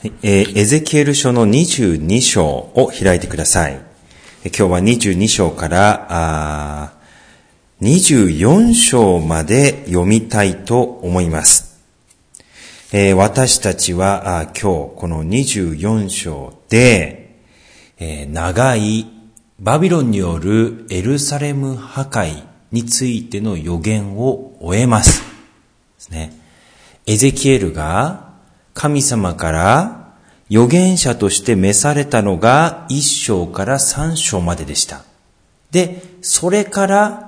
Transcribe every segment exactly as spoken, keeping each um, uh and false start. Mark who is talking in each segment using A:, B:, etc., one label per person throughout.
A: えー、エゼキエル書のにじゅうに章を開いてください。今日はにじゅうに章からあにじゅうよん章まで読みたいと思います。えー、私たちはあ今日このにじゅうよん章で、えー、長いバビロンによるエルサレム破壊についての予言を終えます。ですね。エゼキエルが神様から預言者として召されたのがいっ章からさん章まででした。で、それから、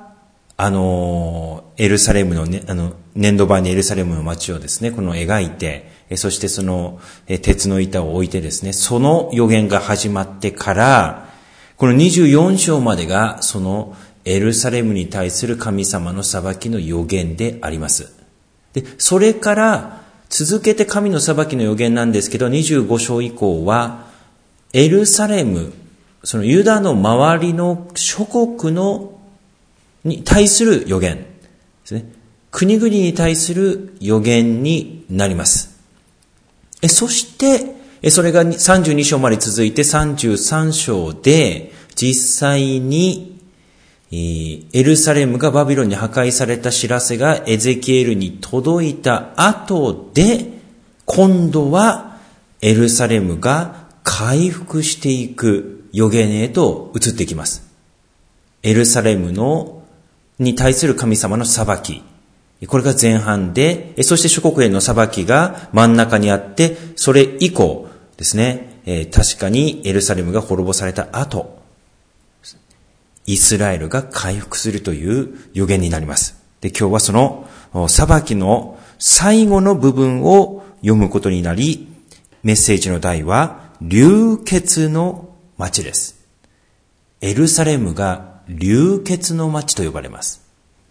A: あの、エルサレムのね、あの、粘土板にエルサレムの街をですね、この描いて、そしてその鉄の板を置いてですね、その預言が始まってから、このにじゅうよん章までがそのエルサレムに対する神様の裁きの預言であります。で、それから、続けて神の裁きの預言なんですけど、にじゅうご章以降は、エルサレム、そのユダの周りの諸国の、に対する預言ですね。国々に対する預言になります。えそして、それがさんじゅうに章まで続いてさんじゅうさん章で、実際に、エルサレムがバビロンに破壊された知らせがエゼキエルに届いた後で、今度はエルサレムが回復していく預言へと移っていきます。エルサレムのに対する神様の裁き。これが前半で、そして諸国への裁きが真ん中にあって、それ以降ですね、確かにエルサレムが滅ぼされた後、イスラエルが回復するという予言になります。で、今日はその裁きの最後の部分を読むことになり、メッセージの題は流血の町です。エルサレムが流血の町と呼ばれます。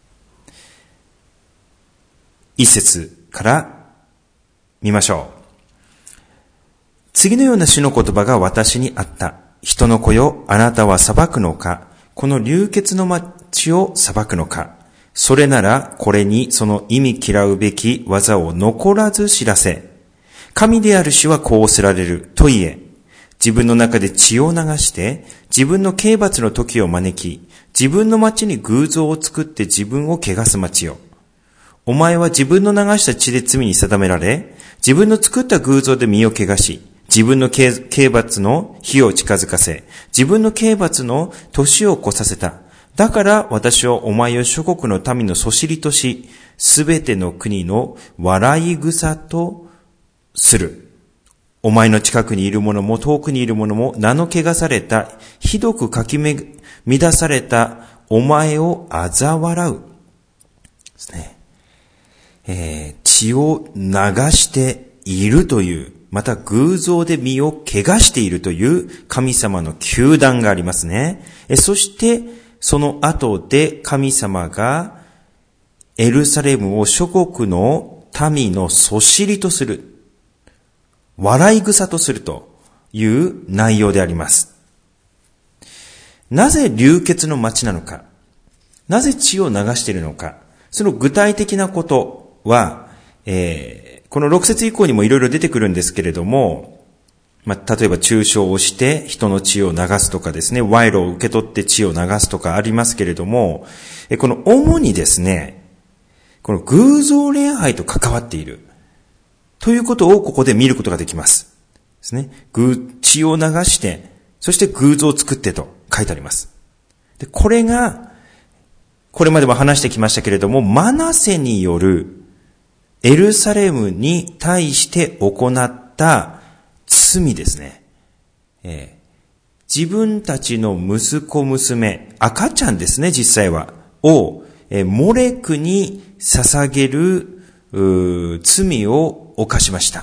A: 一節から見ましょう。次のような主の言葉が私にあった。人の子よ、あなたは裁くのか？この流血の町を裁くのか。それならこれにその意味嫌うべき技を残らず知らせ。神である主はこうおせられると言え。自分の中で血を流して自分の刑罰の時を招き、自分の町に偶像を作って自分を汚す町よ。お前は自分の流した血で罪に定められ、自分の作った偶像で身を汚し、自分の刑罰の日を近づかせ、自分の刑罰の年を越させた。だから私はお前を諸国の民のそしりとし、すべての国の笑い草とする。お前の近くにいる者も遠くにいる者も名の汚された、ひどくかき乱されたお前を嘲笑う。ですね。えー、血を流しているという、また偶像で身を汚しているという神様の糾弾がありますね。そしてその後で神様がエルサレムを諸国の民のそしりとする、笑い草とするという内容であります。なぜ流血の町なのか、なぜ血を流しているのか、その具体的なことは、えーこのろく節以降にもいろいろ出てくるんですけれども、まあ、例えば中傷をして人の血を流すとかですね、賄賂を受け取って血を流すとかありますけれども、この主にですね、この偶像礼拝と関わっているということをここで見ることができます。ですね。血を流して、そして偶像を作ってと書いてあります。で、これが、これまでも話してきましたけれども、マナセによるエルサレムに対して行った罪ですね。えー、自分たちの息子娘、赤ちゃんですね、実際は、を、えー、モレクに捧げる罪を犯しました。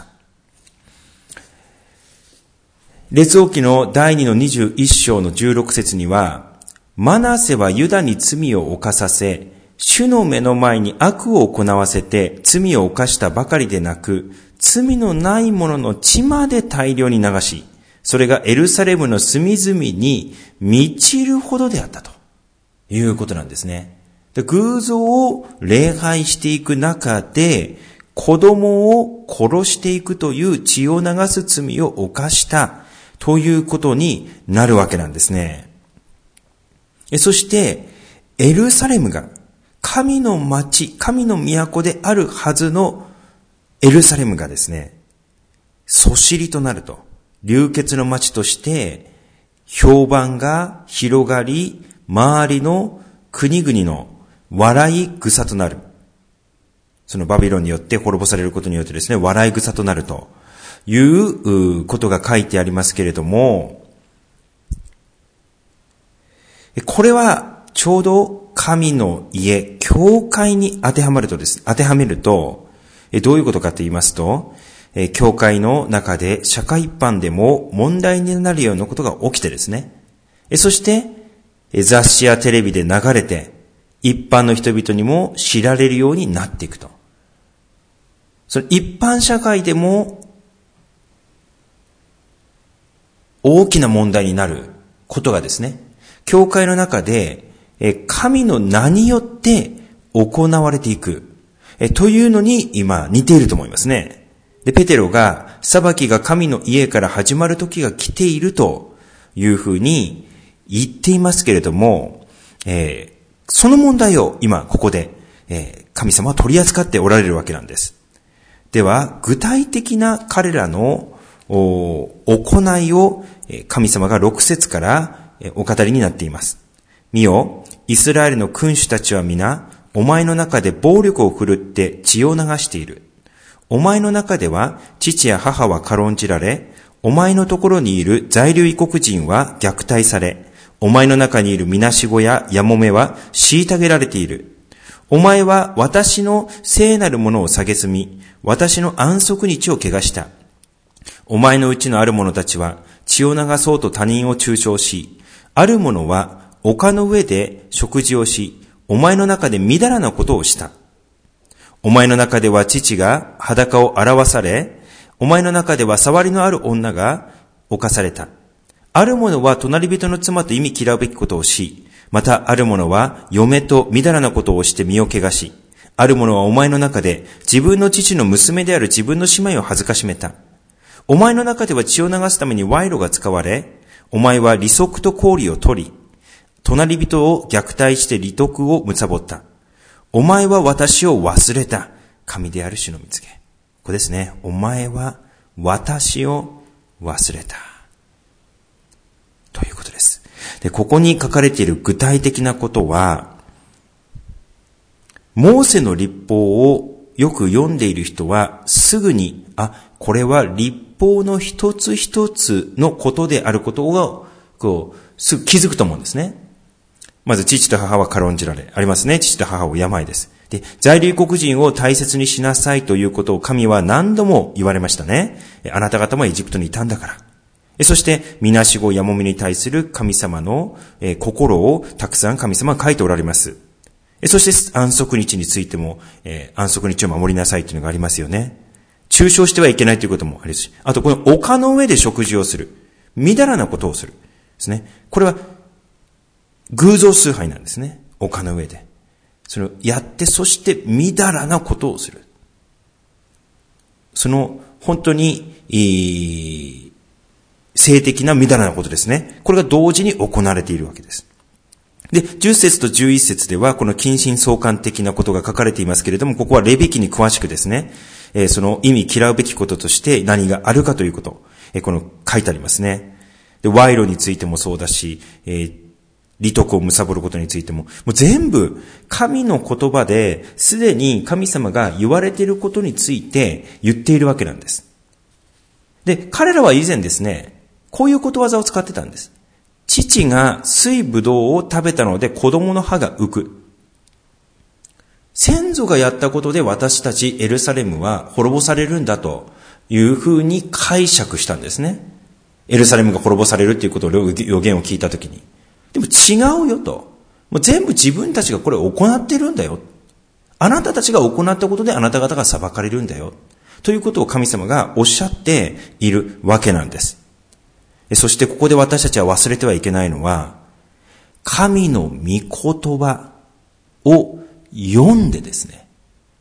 A: 列王記の第二のにじゅういち章のじゅうろく節には、マナセはユダに罪を犯させ、主の目の前に悪を行わせて罪を犯したばかりでなく、罪のない者の血まで大量に流し、それがエルサレムの隅々に満ちるほどであったということなんですね。で、偶像を礼拝していく中で、 子供を殺していくという血を流す罪を犯したということになるわけなんですね。そして、エルサレムが神の町、神の都であるはずのエルサレムがですね、そしりとなると、流血の町として評判が広がり、周りの国々の笑い草となる。そのバビロンによって滅ぼされることによってですね、笑い草となるということが書いてありますけれども、これはちょうど神の家、教会に当てはまるとです。当てはめると、どういうことかと言いますと、教会の中で社会一般でも問題になるようなことが起きてですね。そして雑誌やテレビで流れて一般の人々にも知られるようになっていくと。その一般社会でも大きな問題になることがですね、教会の中で神の名によって行われていくというのに今似ていると思いますね。で、ペテロが裁きが神の家から始まる時が来ているというふうに言っていますけれども、えー、その問題を今ここで、えー、神様は取り扱っておられるわけなんです。では、具体的な彼らの行いを神様がろく節からお語りになっています。見よ、イスラエルの君主たちは皆、お前の中で暴力を振るって血を流している。お前の中では父や母は軽んじられ、お前のところにいる在留異国人は虐待され、お前の中にいるみなしごややもめは虐げられている。お前は私の聖なるものを蔑み、私の安息日を汚した。お前のうちのある者たちは血を流そうと他人を中傷し、ある者は丘の上で食事をし、お前の中でみだらなことをした。お前の中では父が裸を表され、お前の中では触りのある女が侵された。ある者は隣人の妻と忌み嫌うべきことをし、またある者は嫁とみだらなことをして身を汚し、ある者はお前の中で自分の父の娘である自分の姉妹を恥ずかしめた。お前の中では血を流すために賄賂が使われ、お前は利息と公理を取り、隣人を虐待して利得を貪った。お前は私を忘れた。神である主の御告げ。ここですね。お前は私を忘れた。ということです。で、ここに書かれている具体的なことは、モーセの律法をよく読んでいる人はすぐに、あ、これは律法の一つ一つのことであることを、こう、すぐ気づくと思うんですね。まず、父と母は軽んじられ。ありますね。父と母は病です。で、在留国人を大切にしなさいということを神は何度も言われましたね。あなた方もエジプトにいたんだから。そして、みなしごやもめに対する神様の心をたくさん神様が書いておられます。そして、安息日についても、安息日を守りなさいというのがありますよね。中傷してはいけないということもありますし、あと、この丘の上で食事をする。みだらなことをする。ですね。これは、偶像崇拝なんですね。丘の上で。それをやって、そしてみだらなことをする。その、本当に、えー、性的なみだらなことですね。これが同時に行われているわけです。で、じゅっ節とじゅういち節では、この近親相関的なことが書かれていますけれども、ここはレビ記に詳しくですね、えー、その意味嫌うべきこととして何があるかということ、えー、この書いてありますね。で、賄賂についてもそうだし、えー利得を貪ることについても、もう全部神の言葉ですでに神様が言われていることについて言っているわけなんです。で、彼らは以前ですね、こういうことわざを使ってたんです。父が水ぶどうを食べたので子供の歯が浮く。先祖がやったことで私たちエルサレムは滅ぼされるんだというふうに解釈したんですね。エルサレムが滅ぼされるっていうことを予言を聞いたときに。でも違うよと。もう全部自分たちがこれを行ってるんだよ。あなたたちが行ったことであなた方が裁かれるんだよ。ということを神様がおっしゃっているわけなんです。そしてここで私たちは忘れてはいけないのは、神の御言葉を読んでですね、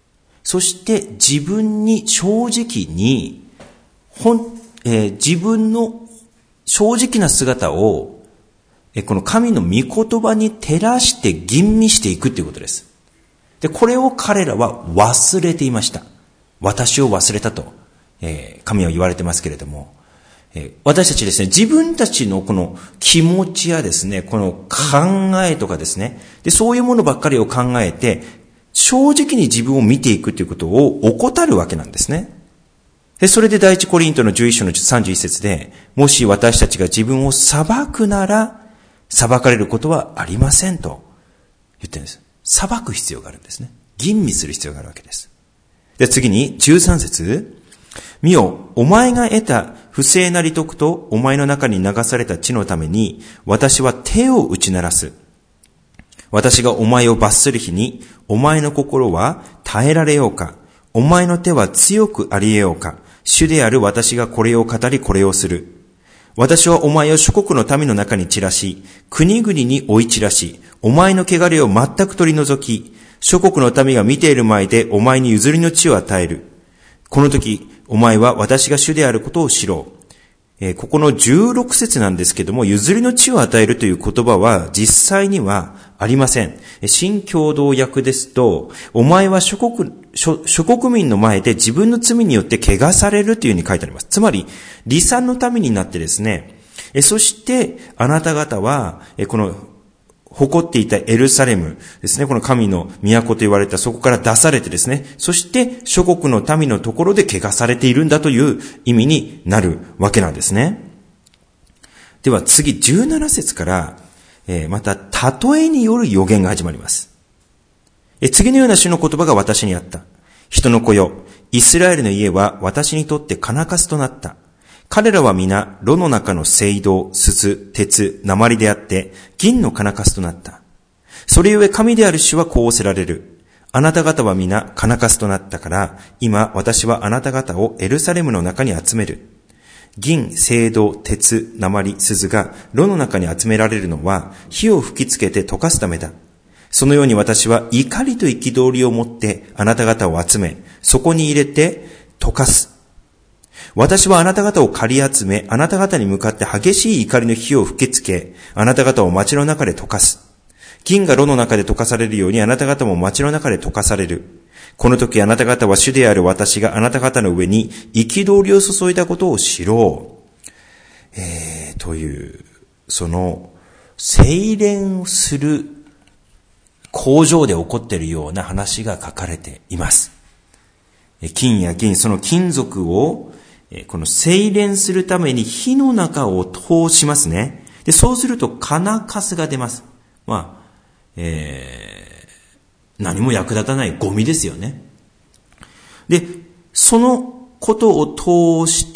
A: そして自分に正直に、ほん、えー、自分の正直な姿を、えー、この神の御言葉に照らして吟味していくということです。で、これを彼らは忘れていました。私を忘れたと、えー、神は言われてますけれども、えー、私たちですね、自分たちのこの気持ちやですね、この考えとかですね、で、そういうものばっかりを考えて、正直に自分を見ていくということを怠るわけなんですね。で、それで第一コリントのじゅういっ章のさんじゅういち節で、もし私たちが自分を裁くなら、裁かれることはありませんと言ってるんです。裁く必要があるんですね。吟味する必要があるわけです。で、次にじゅうさん節。見よ、お前が得た不正な利得とお前の中に流された地のために、私は手を打ち鳴らす。私がお前を罰する日に、お前の心は耐えられようか。お前の手は強くあり得ようか。主である私がこれを語りこれをする。私はお前を諸国の民の中に散らし、国々に追い散らし、お前の汚れを全く取り除き、諸国の民が見ている前でお前に譲りの地を与える。この時、お前は私が主であることを知ろう。えー、ここのじゅうろく節なんですけども、譲りの地を与えるという言葉は実際にはありません。新共同訳ですと、お前は諸国、諸、諸国民の前で自分の罪によって汚されるというふうに書いてあります。つまり、離散の民になってですね、えそしてあなた方は、えこの誇っていたエルサレムですね、この神の都と言われたそこから出されてですね、そして諸国の民のところで汚されているんだという意味になるわけなんですね。では次じゅうなな節から、えー、また例えによる予言が始まります。え次のような主の言葉が私にあった。人の子よ、イスラエルの家は私にとって金かすとなった。彼らは皆、炉の中の青銅、鈴、鉄、鉛であって、銀の金かすとなった。それゆえ神である主はこうおせられる。あなた方は皆金かすとなったから、今私はあなた方をエルサレムの中に集める。銀、青銅、鉄、鉛、鈴が炉の中に集められるのは、火を吹きつけて溶かすためだ。そのように私は怒りと憤りを持ってあなた方を集め、そこに入れて溶かす。私はあなた方を借り集め、あなた方に向かって激しい怒りの火を吹きつけ、あなた方を町の中で溶かす。銀が炉の中で溶かされるようにあなた方も町の中で溶かされる。この時あなた方は主である私があなた方の上に憤りを注いだことを知ろう。えー、という、その、精錬をする工場で起こっているような話が書かれています。金や銀、その金属をこの精錬するために火の中を通しますね。で、そうすると金かすが出ます。まあ、えー、何も役立たないゴミですよね。で、そのことを通して、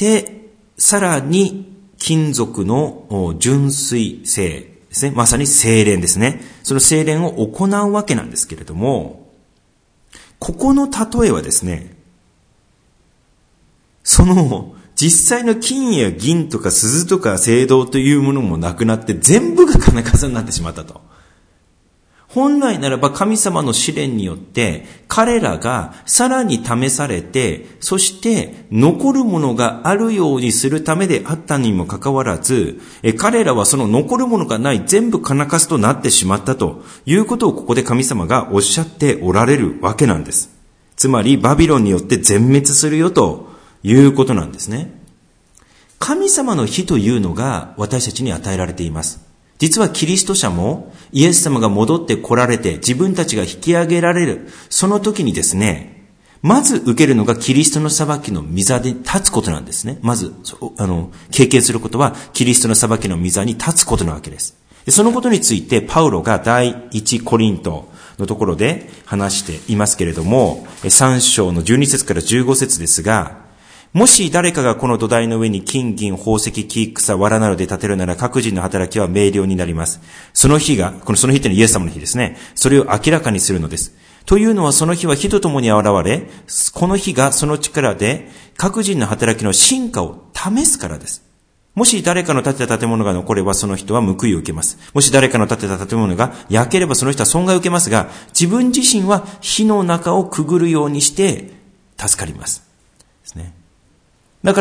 A: さらに金属の純粋性ですね。まさに精錬ですね。その精錬を行うわけなんですけれども、ここの例えはですね、その実際の金や銀とか鈴とか青銅というものもなくなって全部が金かすになってしまったと。本来ならば神様の試練によって彼らがさらに試されて、そして残るものがあるようにするためであったにもかかわらず、彼らはその残るものがない全部金かすとなってしまったということをここで神様がおっしゃっておられるわけなんです。つまりバビロンによって全滅するよということなんですね。神様の日というのが私たちに与えられています。実はキリスト者もイエス様が戻って来られて自分たちが引き上げられるその時にですね、まず受けるのがキリストの裁きの御座で立つことなんですね。まずあの経験することはキリストの裁きの御座に立つことなわけです。そのことについてパウロが第一コリントのところで話していますけれども、さん章のじゅうに節からじゅうご節ですが、もし誰かがこの土台の上に金、銀、宝石、木、草、藁などで建てるなら各人の働きは明瞭になります。その日が、このその日というのはイエス様の日ですね。それを明らかにするのです。というのはその日は火とともに現れ、この日がその力で各人の働きの真価を試すからです。 もし誰かの建てた建物が残ればその人は報いを受けます。もし誰かの建てた建物が焼ければその人は損害を受けますが、自分自身は火の中をくぐるようにして助かります。ですね。だから、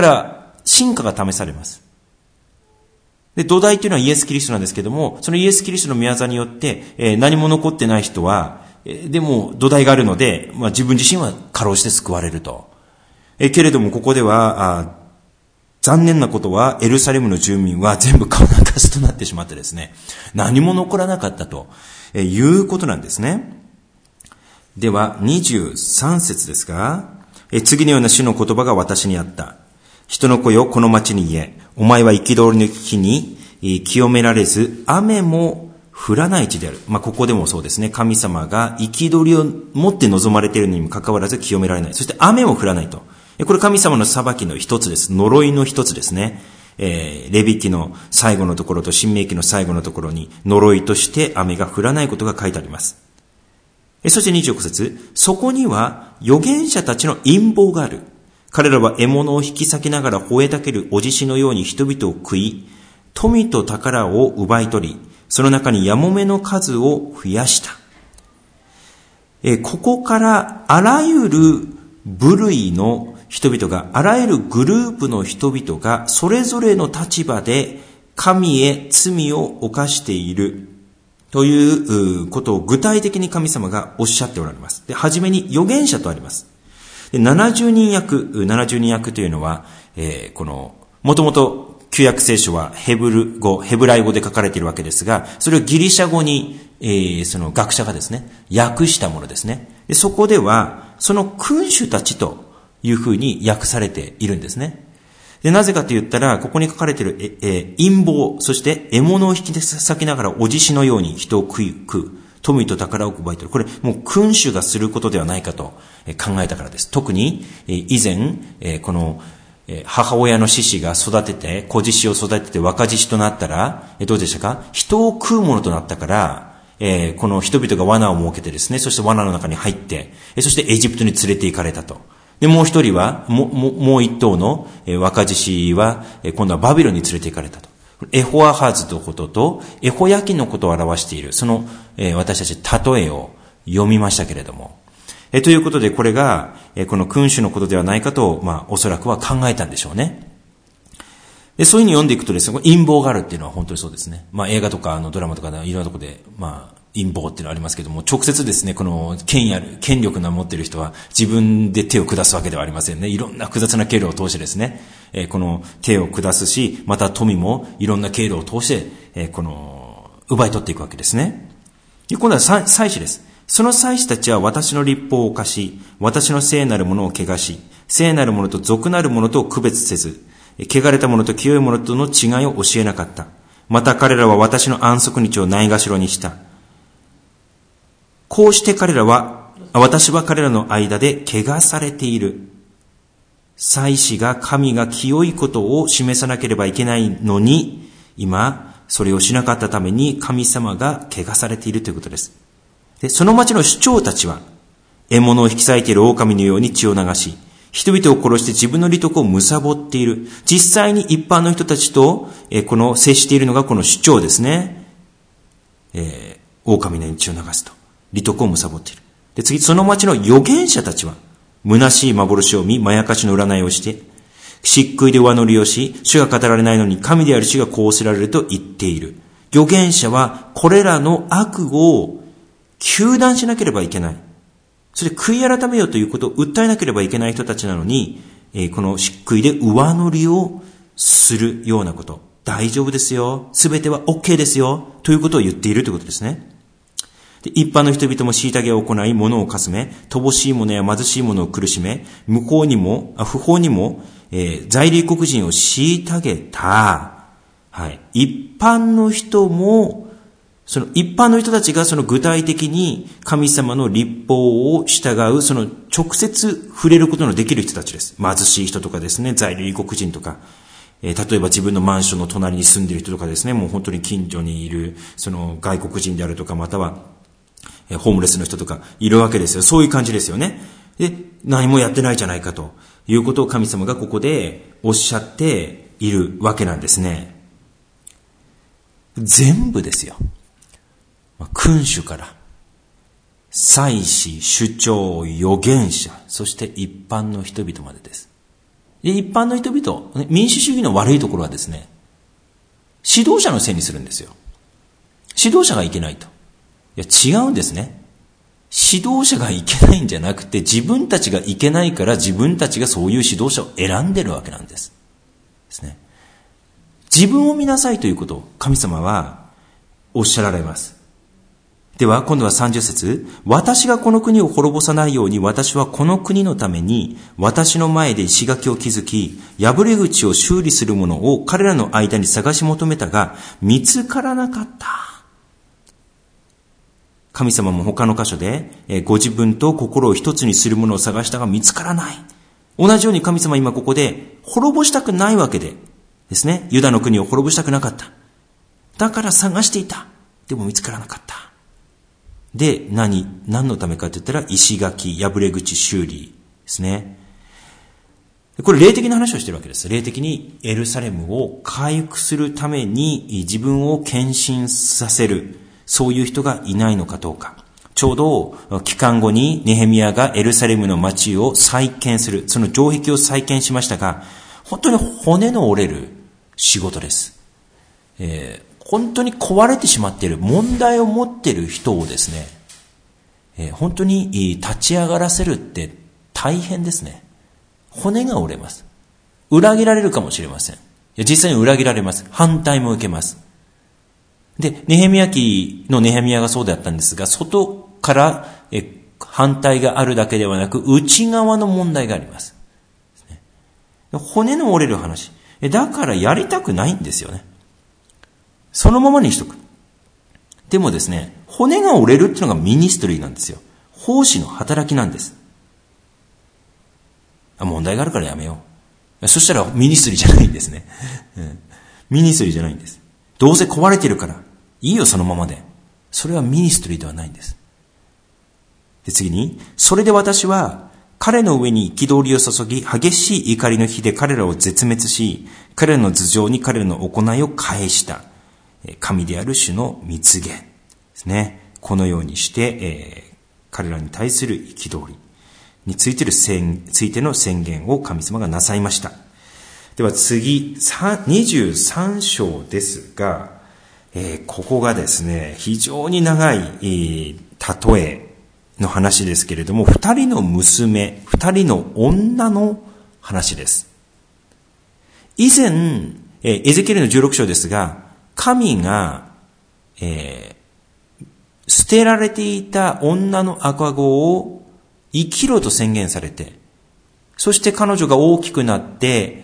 A: 真価が試されます。で、土台というのはイエス・キリストなんですけども、そのイエス・キリストの御業によって、えー、何も残ってない人は、えー、でも土台があるので、まあ、自分自身はかろうじて救われると。えー、けれどもここでは、あ残念なことはエルサレムの住民は全部顔なかすとなってしまってですね、何も残らなかったということなんですね。ではにじゅうさん節ですが、次のような主の言葉が私にあった。人の子よ、この町に言え、お前は憤りの日に清められず、雨も降らない地である。まあ、ここでもそうですね。神様が憤りを持って望まれているにもかかわらず清められない。そして雨も降らないと。これ神様の裁きの一つです。呪いの一つですね。えー、レビ記の最後のところと申命記の最後のところに呪いとして雨が降らないことが書いてあります。えそしてにじゅうご節、そこには預言者たちの陰謀がある。彼らは獲物を引き裂きながら吠えたけるお獅子のように人々を食い、富と宝を奪い取り、その中にやもめの数を増やした。えここからあらゆる部類の人々が、あらゆるグループの人々がそれぞれの立場で神へ罪を犯しているということを具体的に神様がおっしゃっておられます。で、はじめに預言者とあります。で、ななじゅうにん役、ななじゅうにん役というのは、えー、この、もともと旧約聖書はヘブル語、ヘブライ語で書かれているわけですが、それをギリシャ語に、えー、その学者がですね、訳したものですね。で、そこでは、その君主たちというふうに訳されているんですね。で、なぜかと言ったら、ここに書かれている、え、え、陰謀、そして獲物を引き裂きながらお獅子のように人を食い、食う。富と宝を奪い取る。これ、もう君主がすることではないかと考えたからです。特に、以前、この、母親の獅子が育てて、子獅子を育てて若獅子となったら、どうでしたか？人を食うものとなったから、この人々が罠を設けてですね、そして罠の中に入って、そしてエジプトに連れて行かれたと。で、もう一人は、もう、もう一頭の若獅子は、今度はバビロンに連れて行かれたと。エホアハズのことと、エホヤキのことを表している、その、私たち例えを読みましたけれども。えということで、これが、この君主のことではないかと、まあ、おそらくは考えたんでしょうね。で、そういうふうに読んでいくとですね、陰謀があるっていうのは本当にそうですね。まあ、映画とか、あの、ドラマとか、いろんなところで、まあ、陰謀っていうのはありますけども、直接ですね、この権威ある、権力の持っている人は自分で手を下すわけではありませんね。いろんな複雑な経路を通してですね、えー、この手を下すし、また富もいろんな経路を通して、えー、この、奪い取っていくわけですね。で、今度は祭司です。その祭司たちは私の律法を犯し、私の聖なるものを汚し、聖なるものと俗なるものとを区別せず、汚れたものと清いものとの違いを教えなかった。また彼らは私の安息日をないがしろにした。こうして彼らは、私は彼らの間で汚されている。祭司が神が清いことを示さなければいけないのに、今、それをしなかったために神様が汚されているということです。で、その町の首長たちは、獲物を引き裂いている狼のように血を流し、人々を殺して自分の利得を貪っている。実際に一般の人たちと、えこの接しているのがこの首長ですね。えー、狼のように血を流すと。利得を貪っている。で、次、その町の預言者たちは、虚しい幻を見、まやかしの占いをして、漆喰で上乗りをし、主が語られないのに神である主がこうせられると言っている。預言者は、これらの悪を糾弾しなければいけない。それで悔い改めようということを訴えなければいけない人たちなのに、えー、この漆喰で上乗りをするようなこと。大丈夫ですよ。すべては OK ですよ。ということを言っているということですね。で、一般の人々も虐げを行い、物をかすめ、乏しい者や貧しい者を苦しめ、無法にも、あ不法にも、えー、在留国人を虐げた。はい。一般の人も、その一般の人たちがその具体的に神様の律法を従う、その直接触れることのできる人たちです。貧しい人とかですね、在留国人とか、えー、例えば自分のマンションの隣に住んでいる人とかですね、もう本当に近所にいる、その外国人であるとか、または、えー、ホームレスの人とかいるわけですよ。そういう感じですよね。で、何もやってないじゃないかということを神様がここでおっしゃって、 いるわけなんですね。全部ですよ。君主から、祭司、首長、預言者、そして一般の人々までです。で、一般の人々、民主主義の悪いところはですね、指導者のせいにするんですよ。指導者がいけないと。いや、違うんですね。指導者がいけないんじゃなくて、自分たちがいけないから自分たちがそういう指導者を選んでるわけなんです。ですね。自分を見なさいということを神様はおっしゃられます。では、今度はさんじゅっ節。私がこの国を滅ぼさないように、私はこの国のために、私の前で石垣を築き、破れ口を修理する者を彼らの間に探し求めたが、見つからなかった。神様も他の箇所で、えご自分と心を一つにする者を探したが見つからない。同じように神様は今ここで、滅ぼしたくないわけで、ですね。ユダの国を滅ぼしたくなかった。だから探していた。でも見つからなかった。で、何、何のためかって言ったら、石垣、破れ口修理ですね。これ霊的な話をしてるわけです。霊的にエルサレムを回復するために自分を献身させる、そういう人がいないのかどうか。ちょうど帰還後にネヘミヤがエルサレムの町を再建する、その城壁を再建しましたが、本当に骨の折れる仕事です。えー本当に壊れてしまっている、問題を持っている人をですね、えー、本当に立ち上がらせるって大変ですね。骨が折れます。裏切られるかもしれません。いや実際に裏切られます。反対も受けます。で、ネヘミヤ記のネヘミヤがそうであったんですが、外からえ反対があるだけではなく、内側の問題があります。骨の折れる話。だからやりたくないんですよね。そのままにしとく。でもですね、骨が折れるっていうのがミニストリーなんですよ。奉仕の働きなんです。あ、問題があるからやめよう。そしたらミニストリーじゃないんですね。うん、ミニストリーじゃないんです。どうせ壊れてるから、いいよそのままで。それはミニストリーではないんです。で、次に、それで私は、彼の上に憤りを注ぎ、激しい怒りの火で彼らを絶滅し、彼らの頭上に彼らの行いを返した。神である主の蜜言ですね。このようにして、えー、彼らに対する憤りについてる宣、ついての宣言を神様がなさいました。では次、にじゅうさん章ですが、えー、ここがですね、非常に長い、えー、例えの話ですけれども、二人の娘、二人の女の話です。以前、えー、エゼキエルのじゅうろく章ですが、神が、えー、捨てられていた女の赤子を生きろと宣言されて、そして彼女が大きくなって、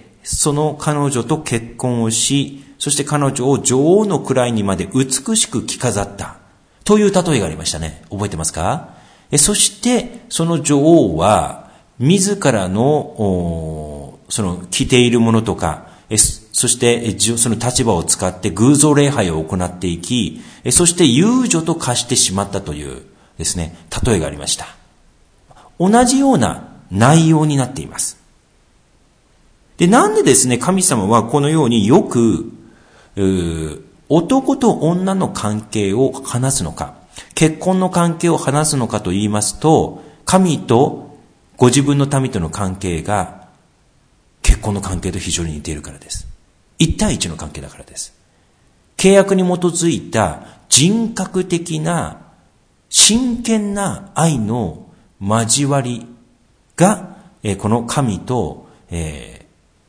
A: その彼女と結婚をし、そして彼女を女王の位にまで美しく着飾ったという例えがありましたね。覚えてますか？えそしてその女王は自らのその着ているものとか、えそしてその立場を使って偶像礼拝を行っていき、そして遊女と化してしまったというですね、例えがありました。同じような内容になっています。で、なんでですね、神様はこのようによく、男と女の関係を話すのか、結婚の関係を話すのかと言いますと、神とご自分の民との関係が結婚の関係と非常に似ているからです。一対一の関係だからです。契約に基づいた人格的な真剣な愛の交わりが、えー、この神と、えー、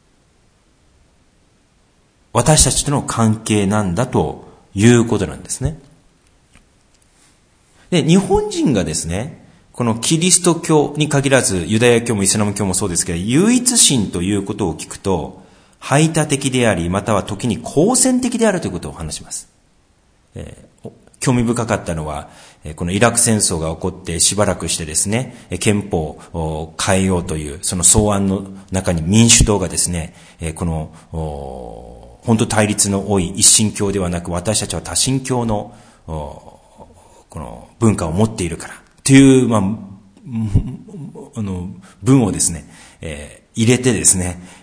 A: 私たちとの関係なんだということなんですね。で、日本人がですね、このキリスト教に限らずユダヤ教もイスラム教もそうですけど、唯一神ということを聞くと排他的であり、または時に好戦的であるということを話します。えー、興味深かったのは、このイラク戦争が起こってしばらくしてですね、憲法を変えようというその草案の中に民主党がですね、この本当対立の多い一神教ではなく、私たちは多神教のこの文化を持っているからという、まあ、あの文をですね、えー、入れてですね、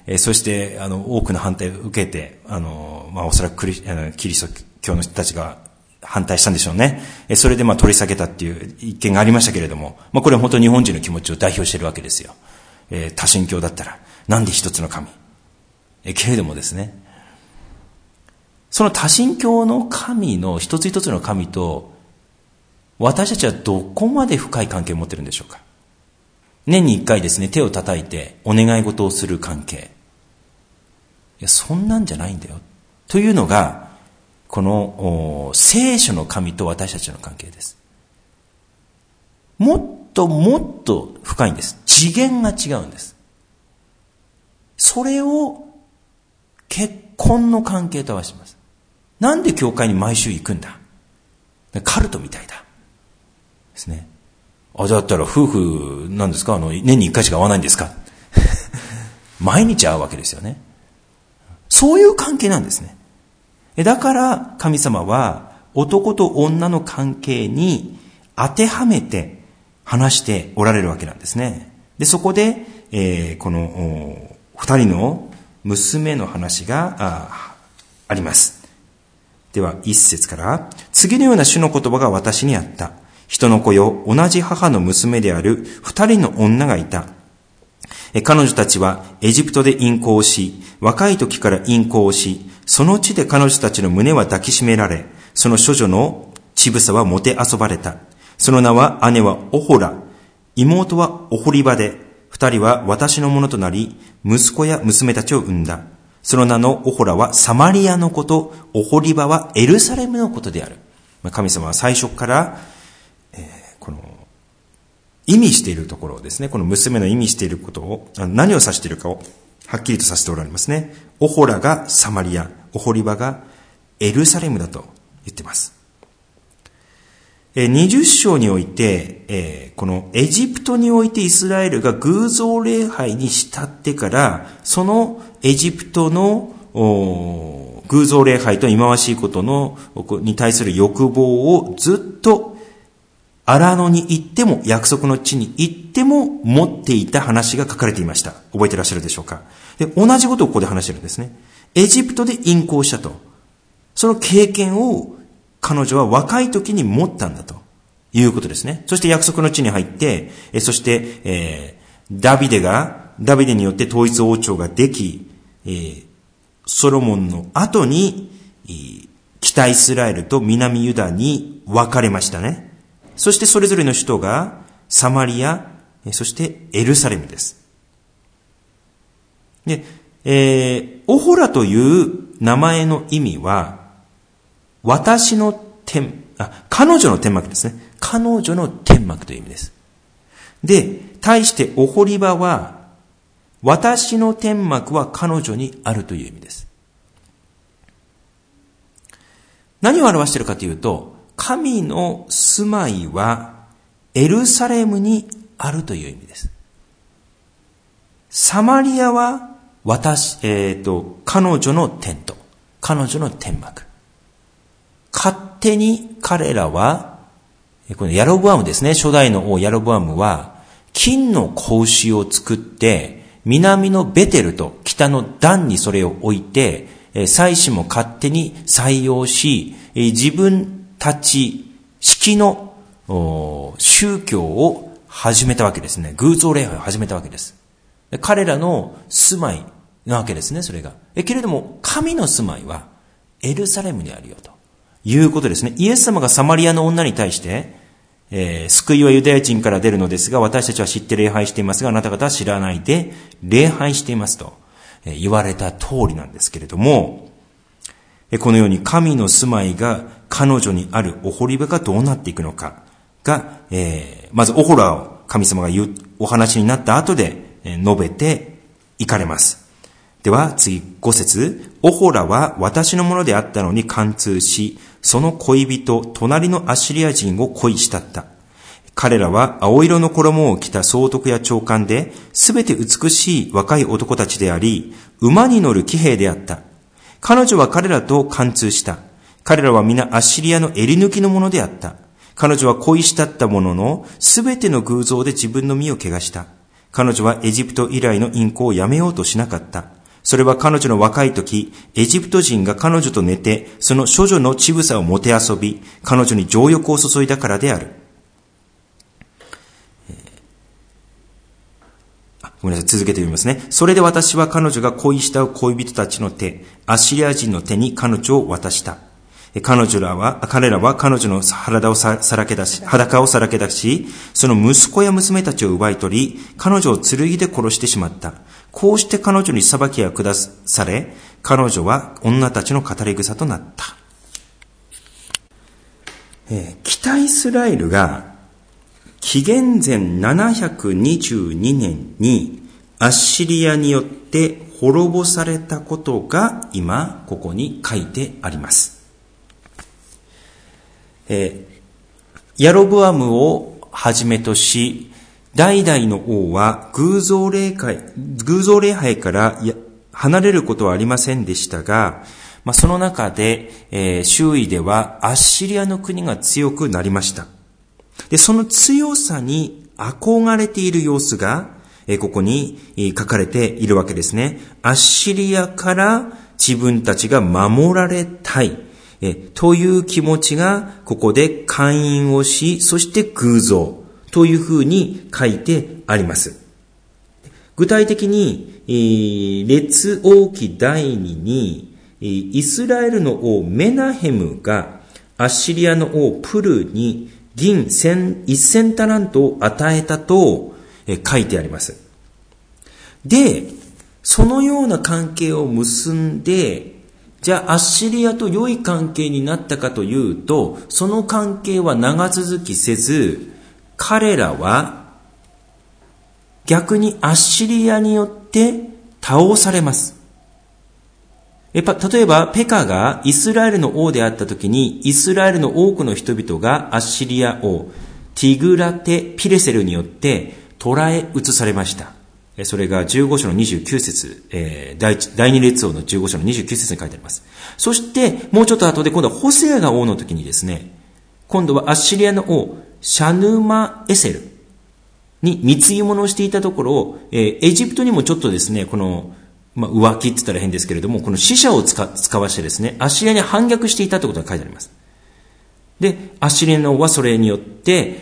A: えー、そして、あの、多くの反対を受けて、あの、まあ、おそらくクリあのキリスト教の人たちが反対したんでしょうね。えー、それでまあ取り下げたっていう意見がありましたけれども、まあ、これは本当に日本人の気持ちを代表しているわけですよ。えー、多神教だったら、なんで一つの神。えー、けれどもですね、その多神教の神の一つ一つの神と、私たちはどこまで深い関係を持っているんでしょうか。年に一回ですね、手を叩いてお願い事をする関係。いや、そんなんじゃないんだよ。というのが、この聖書の神と私たちの関係です。もっともっと深いんです。次元が違うんです。それを結婚の関係と合わせます。なんで教会に毎週行くんだ。カルトみたいだ。ですね。あ、だったら夫婦なんですか、あの、年に一回しか会わないんですか毎日会うわけですよね。そういう関係なんですね。だから神様は男と女の関係に当てはめて話しておられるわけなんですね。で、そこで、えー、この二人の娘の話が あ, あります。では一節から次のような主の言葉が私にあった。人の子よ、同じ母の娘である二人の女がいた。彼女たちはエジプトで淫行し、若い時から淫行し、その地で彼女たちの胸は抱きしめられ、その処女の乳房はもてあそばれた。その名は姉はオホラ、妹はオホリバで、二人は私のものとなり、息子や娘たちを産んだ。その名のオホラはサマリアのこと、オホリバはエルサレムのことである。神様は最初から、えー、この意味しているところをですね、この娘の意味していることを、何を指しているかをはっきりとさせておられますね。オホラがサマリア、オホリバがエルサレムだと言っています。にじゅっ章において、えー、このエジプトにおいてイスラエルが偶像礼拝に浸ってから、そのエジプトの偶像礼拝と忌まわしいことのに対する欲望をずっと荒野に行っても、約束の地に行っても持っていた話が書かれていました。覚えてらっしゃるでしょうか。で、同じことをここで話してるんですね。エジプトで淫行したと。その経験を彼女は若い時に持ったんだということですね。そして約束の地に入って、えそして、えー、ダビデが、ダビデによって統一王朝ができ、えー、ソロモンの後に、北イスラエルと南ユダに分かれましたね。そしてそれぞれの首都がサマリア、そしてエルサレムです。で、えー、オホラという名前の意味は、私の天、あ、彼女の天幕ですね。彼女の天幕という意味です。で、対してオホリバは、私の天幕は彼女にあるという意味です。何を表しているかというと、神の住まいはエルサレムにあるという意味です。サマリアは私、えっと、彼女のテント、彼女の天幕。勝手に彼らは、このヤロブアムですね、初代の王ヤロブアムは、金の格子を作って、南のベテルと北のダンにそれを置いて、祭司も勝手に採用し、自分たち式の宗教を始めたわけですね。偶像礼拝を始めたわけです。彼らの住まいなわけですね、それが。えけれども、神の住まいはエルサレムにあるよということですね。イエス様がサマリアの女に対して、えー、救いはユダヤ人から出るのですが、私たちは知って礼拝していますが、あなた方は知らないで礼拝していますと、えー、言われた通りなんですけれども、えー、このように神の住まいが彼女にあるオホリバがどうなっていくのかが、えー、まずオホラを神様が言うお話になった後で、えー、述べていかれます。では次ご節、オホラは私のものであったのに貫通し、その恋人、隣のアシリア人を恋したった。彼らは青色の衣を着た総督や長官で、すべて美しい若い男たちであり、馬に乗る騎兵であった。彼女は彼らと貫通した。彼らは皆アッシリアの襟抜きのものであった。彼女は恋したったものの、すべての偶像で自分の身を汚した。彼女はエジプト以来の淫行をやめようとしなかった。 それは彼女の若い時、エジプト人が彼女と寝て、その処女の乳房をもてあそび、彼女に情欲を注いだからである。ごめんなさい、続けて読みますね。それで私は彼女が恋した恋人たちの手、アッシリア人の手に彼女を渡した。彼女らは、彼らは彼女の体をさらけ出し、裸をさらけ出し、その息子や娘たちを奪い取り、彼女を剣で殺してしまった。こうして彼女に裁きが下され、彼女は女たちの語り草となった。えー、北イスラエルが、紀元前ななひゃくにじゅうにねんにアッシリアによって滅ぼされたことが今ここに書いてあります。えー、ヤロブアムをはじめとし、代々の王は偶像礼拝、偶像礼拝から離れることはありませんでしたが、まあ、その中で、えー、周囲ではアッシリアの国が強くなりました。で、その強さに憧れている様子が、えここに書かれているわけですね。アッシリアから自分たちが守られたい、えという気持ちが、ここで勧誘をし、そして偶像というふうに書いてあります。具体的に、えー、列王記だいにに、イスラエルの王メナヘムがアッシリアの王プルに銀千、一千タラントを与えたと書いてあります。で、そのような関係を結んで、じゃあアッシリアと良い関係になったかというと、その関係は長続きせず、彼らは逆にアッシリアによって倒されます。えぱ例えばペカがイスラエルの王であったときに、イスラエルの多くの人々がアッシリア王ティグラテ・ピレセルによって捕らえ移されました。それがじゅうご章のにじゅうきゅう節、えー、第, 第二列王のじゅうご章のにじゅうきゅう節に書いてあります。そしてもうちょっと後で今度はホセアが王の時にですね、今度はアッシリアの王シャヌマエセルに貢ぎ物をしていたところを、えー、エジプトにもちょっとですね、このまあ、浮気って言ったら変ですけれども、この死者を 使, 使わしてですね、アッシリアに反逆していたということが書いてあります。で、アッシリアの王はそれによって、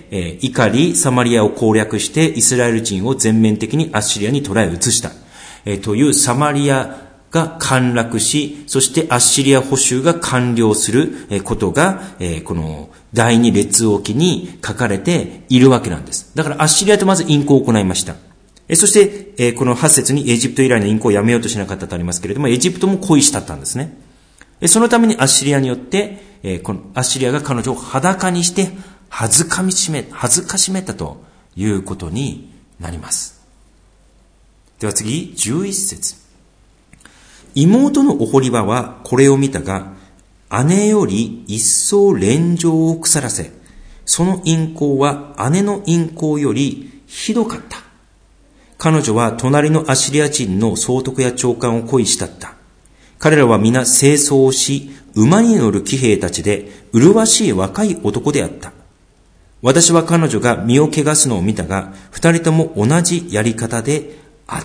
A: えー、怒り、サマリアを攻略して、イスラエル人を全面的にアッシリアに捕らえ移した、えー、というサマリアが陥落し、そしてアッシリア捕囚が完了することが、えー、この第二列王記に書かれているわけなんです。だからアッシリアとまず淫行を行いました。そして、このはち節にエジプト以来の淫行をやめようとしなかったとありますけれども、エジプトも恋したったんですね。そのためにアッシリアによって、このアッシリアが彼女を裸にして恥ずかしめ、恥ずかしめたということになります。では次、じゅういち節。妹のオホリバはこれを見たが、姉より一層恋情を腐らせ、その淫行は姉の淫行よりひどかった。彼女は隣のアッシリア人の総督や長官を恋したった。彼らは皆清掃をし、馬に乗る騎兵たちで、麗しい若い男であった。私は彼女が身を汚すのを見たが、二人とも同じやり方であった。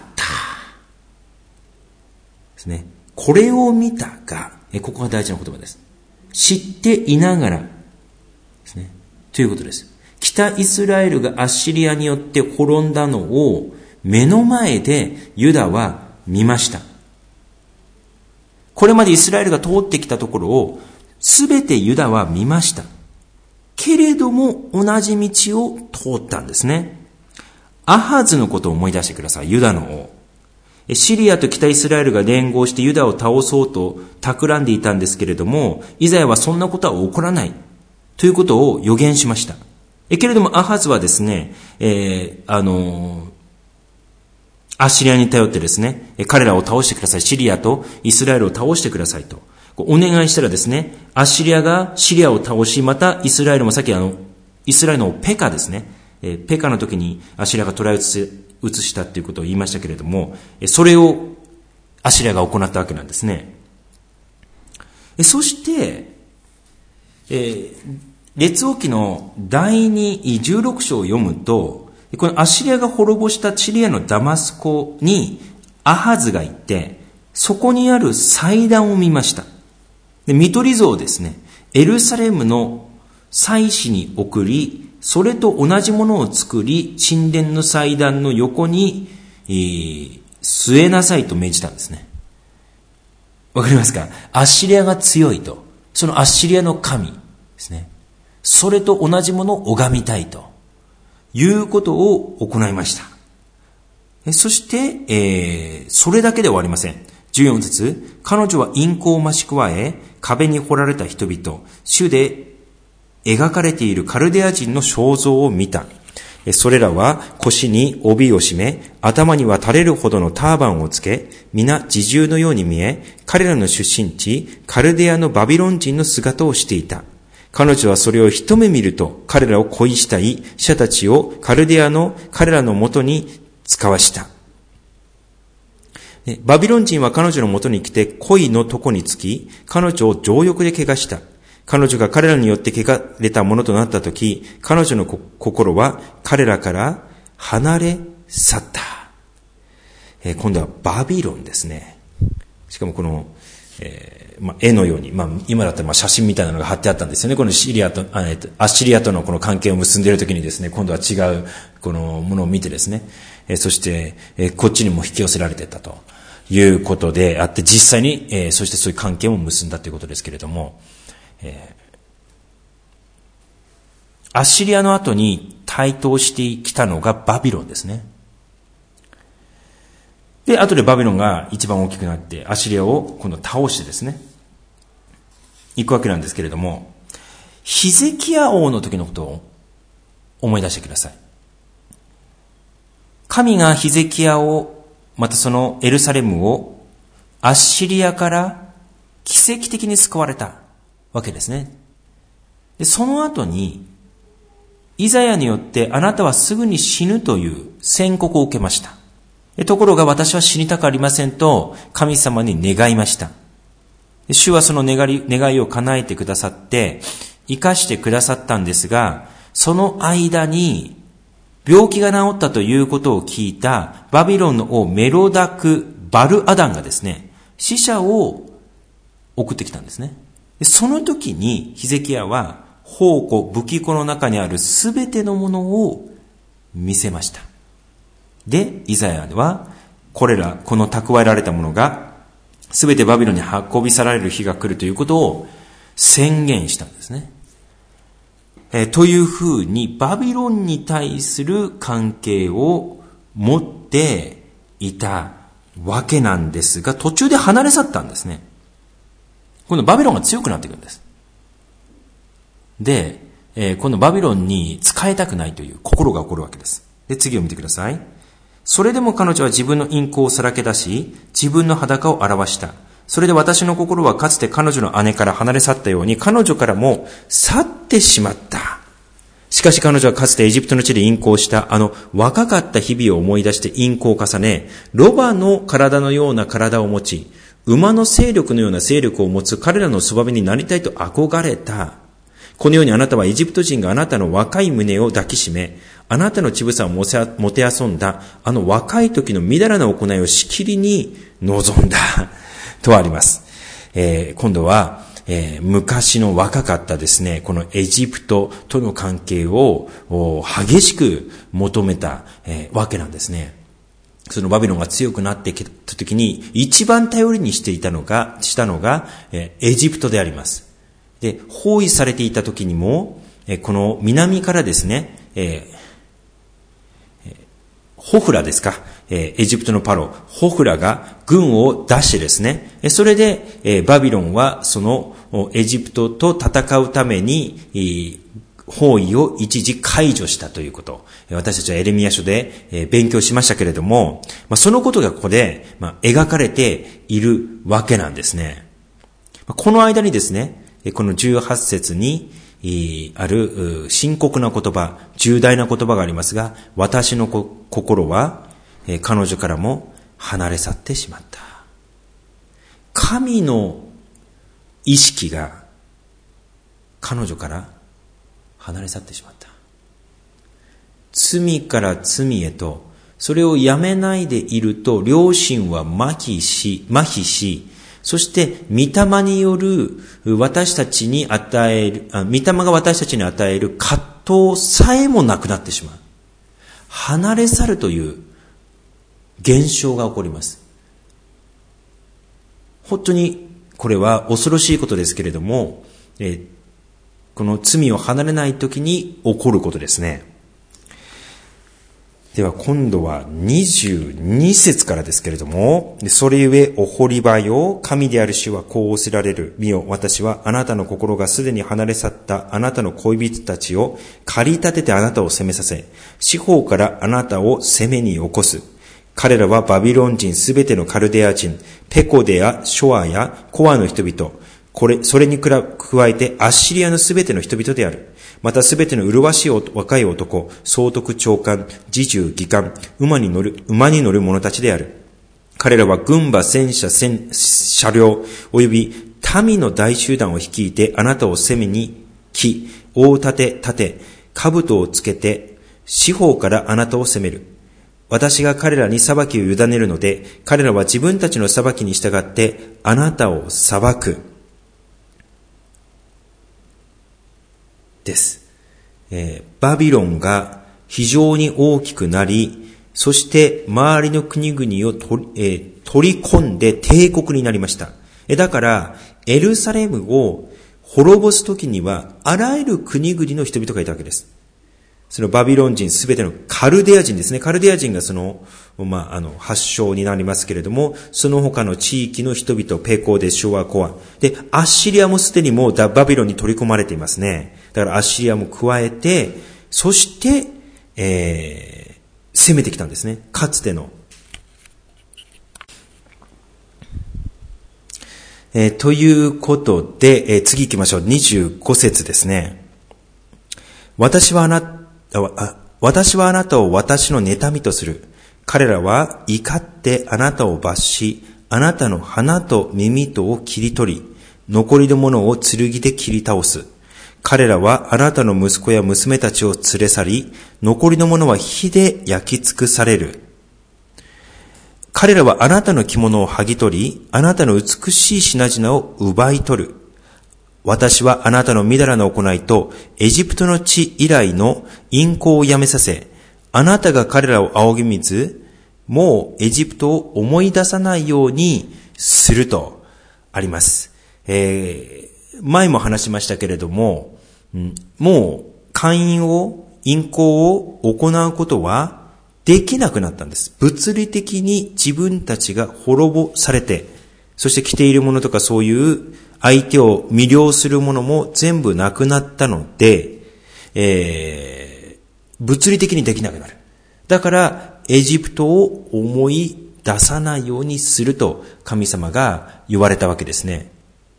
A: ですね。これを見たが、ここが大事な言葉です。知っていながらですね。ということです。北イスラエルがアッシリアによって滅んだのを、目の前でユダは見ました。これまでイスラエルが通ってきたところをすべてユダは見ました。けれども同じ道を通ったんですね。アハズのことを思い出してください。ユダの王。シリアと北イスラエルが連合してユダを倒そうと企んでいたんですけれども、イザヤはそんなことは起こらないということを予言しました。けれどもアハズはですね、えー、あのーアッシリアに頼ってですね、彼らを倒してください。シリアとイスラエルを倒してくださいと。お願いしたらですね、アッシリアがシリアを倒し、またイスラエルもさっきあの、イスラエルのペカですね。ペカの時にアッシリアが捕らえ移したということを言いましたけれども、それをアッシリアが行ったわけなんですね。そして、えー、列王記のだいにじゅうろく章を読むと、このアッシリアが滅ぼしたシリアのダマスコにアハズが行って、 そこにある祭壇を見ました。で、見取り像をですね、エルサレムの祭司に送り、それと同じものを作り、神殿の祭壇の横に、えー、据えなさいと命じたんですね。わかりますか？アッシリアが強いと。そのアッシリアの神ですね。それと同じものを拝みたいということを行いました。そして、えー、それだけではありません。じゅうよん節、彼女は陰行を増し加え、壁に彫られた人々、主で描かれているカルデア人の肖像を見た。それらは腰に帯を締め、頭には垂れるほどのターバンをつけ、皆自重のように見え、彼らの出身地、カルデアのバビロン人の姿をしていた。彼女はそれを一目見ると、彼らを恋したい者たちをカルデアの彼らのもとに使わした。バビロン人は彼女のもとに来て恋の床につき、彼女を情欲で汚した。彼女が彼らによって汚れたものとなったとき、彼女の心は彼らから離れ去った。えー、今度はバビロンですね。しかもこの、えーまあ、絵のように、まあ、今だったらまあ写真みたいなのが貼ってあったんですよね。このシリアと、あえー、アッシリアとのこの関係を結んでいるときにですね、今度は違うこのものを見てですね、えー、そして、えー、こっちにも引き寄せられていったということであって、実際に、えー、そしてそういう関係も結んだということですけれども、えー、アッシリアの後に台頭してきたのがバビロンですね。で、後でバビロンが一番大きくなって、アッシリアを今度倒してですね、行くわけなんですけれども、ヒゼキヤ王の時のことを思い出してください。神がヒゼキヤを、またそのエルサレムをアッシリアから奇跡的に救われたわけですね。で、その後に、イザヤによってあなたはすぐに死ぬという宣告を受けました。ところが私は死にたくありませんと神様に願いました。主はその願い、願いを叶えてくださって、生かしてくださったんですが、その間に病気が治ったということを聞いたバビロンの王メロダク・バルアダンがですね、使者を送ってきたんですね。その時にヒゼキヤは宝庫、武器庫の中にあるすべてのものを見せました。で、イザヤはこれら、この蓄えられたものがすべてバビロンに運び去られる日が来るということを宣言したんですね。えー、というふうにバビロンに対する関係を持っていたわけなんですが、途中で離れ去ったんですね。今度バビロンが強くなっていくんです。で、えー、今度バビロンに仕えたくないという心が起こるわけです。で、次を見てください。それでも彼女は自分の陰行をさらけ出し、自分の裸を表した。それで私の心はかつて彼女の姉から離れ去ったように、彼女からも去ってしまった。しかし彼女はかつてエジプトの地で陰行したあの若かった日々を思い出して陰行を重ね、ロバの体のような体を持ち、馬の勢力のような勢力を持つ彼らのそばめになりたいと憧れた。このようにあなたはエジプト人があなたの若い胸を抱きしめ、あなたの乳房をもてあそんだあの若い時のみだらな行いをしきりに望んだとあります。えー、今度は、えー、昔の若かったですね、このエジプトとの関係を激しく求めた、えー、わけなんですね。そのバビロンが強くなってきた時に一番頼りにしていたのが、したのが、えー、エジプトであります。で、包囲されていた時にも、えー、この南からですね、えーホフラですか、えー、エジプトのパロ、ホフラが軍を出してですね、それで、えー、バビロンはそのエジプトと戦うために、えー、包囲を一時解除したということ。私たちはエレミヤ書で、えー、勉強しましたけれども、まあ、そのことがここで、まあ、描かれているわけなんですね。この間にですね、このじゅうはち節に、ある深刻な言葉、重大な言葉がありますが、私の心は彼女からも離れ去ってしまった。神の意識が彼女から離れ去ってしまった。罪から罪へとそれをやめないでいると、良心は麻痺し、麻痺し、そして、御霊による私たちに与える、あ、御霊が私たちに与える葛藤さえもなくなってしまう。離れ去るという現象が起こります。本当にこれは恐ろしいことですけれども、えー、この罪を離れないときに起こることですね。では今度はにじゅうに節からですけれども、それゆえお堀場よ、神である主はこう仰せられる。見よ、私はあなたの心がすでに離れ去ったあなたの恋人たちを駆り立ててあなたを責めさせ、四方からあなたを責めに起こす。彼らはバビロン人すべてのカルデア人、ペコデやショアやコアの人々、これ、それに加えてアッシリアのすべての人々である。またすべての麗しい若い男、総督長官、侍従、技官、馬に乗る、馬に乗る者たちである。彼らは軍馬、戦車、戦車両、及び民の大集団を率いてあなたを攻めに来、大盾立て、兜をつけて、四方からあなたを攻める。私が彼らに裁きを委ねるので、彼らは自分たちの裁きに従ってあなたを裁く。です。えー、バビロンが非常に大きくなり、そして周りの国々を取り、えー、取り込んで帝国になりました。えー、だからエルサレムを滅ぼすときにはあらゆる国々の人々がいたわけです。そのバビロン人すべてのカルデア人ですね。カルデア人がその、まあ、あの、発祥になりますけれども、その他の地域の人々、ペコでショアコア。で、アッシリアもすでにもうバビロンに取り込まれていますね。だからアッシリアも加えて、そして、えー、攻めてきたんですね。かつての。えー、ということで、えー、次行きましょう。にじゅうご節ですね。私はあなた、私はあなたを私の妬みとする。彼らは怒ってあなたを罰し、あなたの鼻と耳とを切り取り、残りのものを剣で切り倒す。彼らはあなたの息子や娘たちを連れ去り、残りのものは火で焼き尽くされる。彼らはあなたの着物を剥ぎ取り、あなたの美しい品々を奪い取る。私はあなたのみだらな行いとエジプトの地以来の淫行をやめさせ、あなたが彼らを仰ぎ見ず、もうエジプトを思い出さないようにするとあります。えー、前も話しましたけれども、うん、もう姦淫を、淫行を行うことはできなくなったんです。物理的に自分たちが滅ぼされて、そして着ているものとかそういう相手を魅了するものも全部なくなったので、えー、物理的にできなくなる。だから、エジプトを思い出さないようにすると神様が言われたわけですね。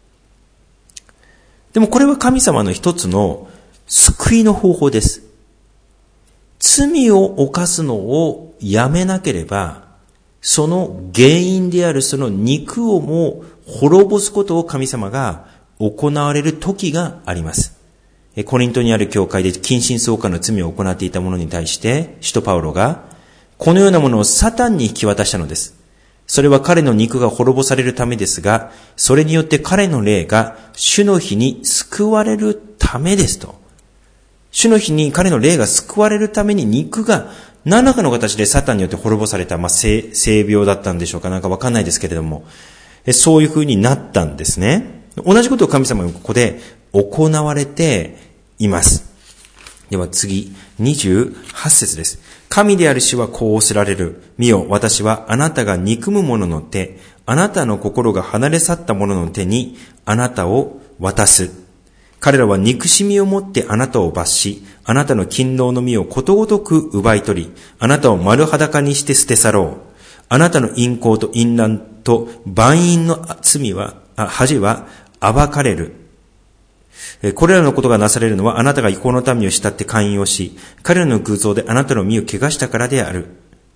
A: でもこれは神様の一つの救いの方法です。罪を犯すのをやめなければ、その原因であるその肉をも滅ぼすことを神様が行われる時があります。コリントにある教会で近親相関の罪を行っていた者に対して、使徒パウロがこのようなものをサタンに引き渡したのです。それは彼の肉が滅ぼされるためですが、それによって彼の霊が主の日に救われるためですと。主の日に彼の霊が救われるために肉が何らかの形でサタンによって滅ぼされた、まあ、性、性病だったんでしょうか、なんかわかんないですけれども、そういう風になったんですね。同じことを神様がここで行われています。では次、にじゅうはち節です。神である主はこう仰せられる。見よ、私はあなたが憎む者の手、あなたの心が離れ去った者の手にあなたを渡す。彼らは憎しみを持ってあなたを罰し、あなたの勤労の実をことごとく奪い取り、あなたを丸裸にして捨て去ろう。あなたの淫行と淫乱と蛮淫の罪は、恥は暴かれる。これらのことがなされるのはあなたが異邦の民を慕って勧誘をし、彼らの偶像であなたの身を汚したからである。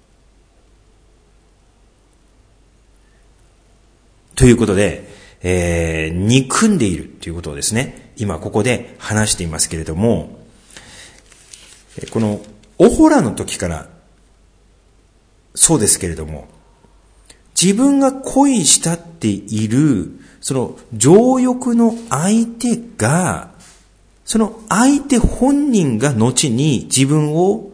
A: ということで、えー、憎んでいるということをですね、今ここで話していますけれども、このオホラの時からそうですけれども、自分が恋したっている、その情欲の相手が、その相手本人が後に自分を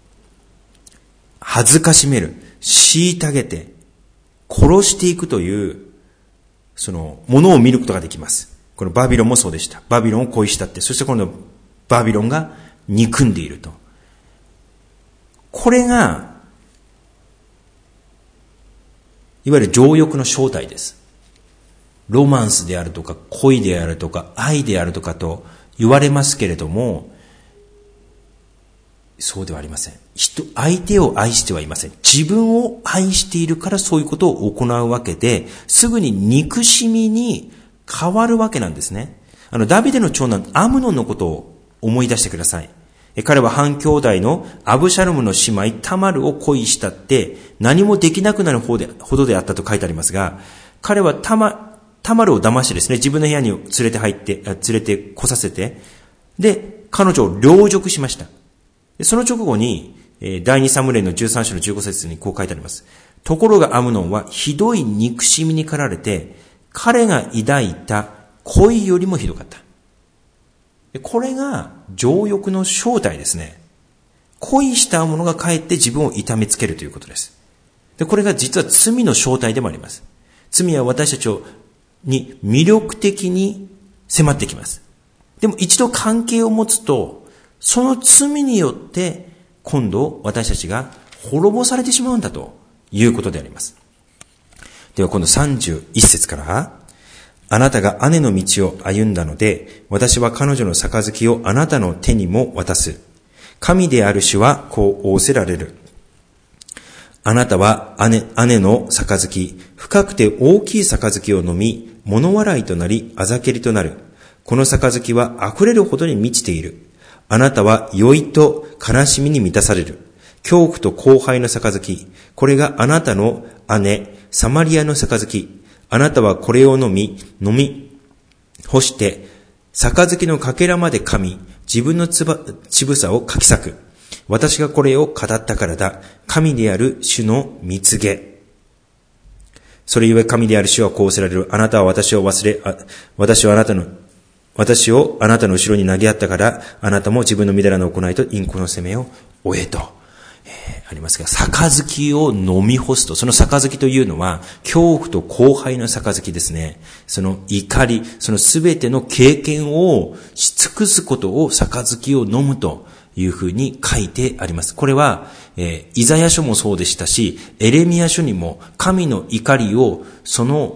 A: 恥ずかしめる、虐げて、殺していくという、そのものを見ることができます。このバビロンもそうでした。バビロンを恋したって、そして今度バビロンが憎んでいると。これが、いわゆる情欲の正体です。ロマンスであるとか恋であるとか愛であるとかと言われますけれども、そうではありません。人、相手を愛してはいません。自分を愛しているからそういうことを行うわけで、すぐに憎しみに変わるわけなんですね。あの、ダビデの長男アムノンのことを思い出してください。彼は半兄弟のアブシャロムの姉妹タマルを恋したって何もできなくなるほどであったと書いてありますが、彼はタマ、タマルを騙してですね、自分の部屋に連れて入って、連れて来させて、で、彼女を陵辱しました。その直後に、第二サムエルのじゅうさん章のじゅうご節にこう書いてあります。ところがアムノンはひどい憎しみに駆られて、彼が抱いた恋よりもひどかった。これが情欲の正体ですね。恋したものがかえって自分を痛めつけるということです。で、これが実は罪の正体でもあります。罪は私たちに魅力的に迫ってきます。でも一度関係を持つと、その罪によって今度私たちが滅ぼされてしまうんだということであります。では今度さんじゅういち節から、あなたが姉の道を歩んだので、私は彼女の杯をあなたの手にも渡す。神である主はこう仰せられる。あなたは姉、姉の杯、深くて大きい杯を飲み、物笑いとなり、あざけりとなる。この杯は溢れるほどに満ちている。あなたは酔いと悲しみに満たされる。恐怖と荒廃の杯。これがあなたの姉、サマリアの杯。あなたはこれを飲み、飲み、干して、杯のかけらまで噛み、自分のつば、ちぶさをかき裂く。私がこれを語ったからだ。神である主の蜜げ。それゆえ神である主はこうせられる。あなたは私を忘れ、あ私はあなたの、私をあなたの後ろに投げ合ったから、あなたも自分のみだらな行いと陰行の責めを終えと。えー、ありますが、杯を飲み干すと、その杯というのは、恐怖と荒廃の杯ですね。その怒り、そのすべての経験をし尽くすことを杯を飲むというふうに書いてあります。これは、えー、イザヤ書もそうでしたし、エレミヤ書にも神の怒りを、その、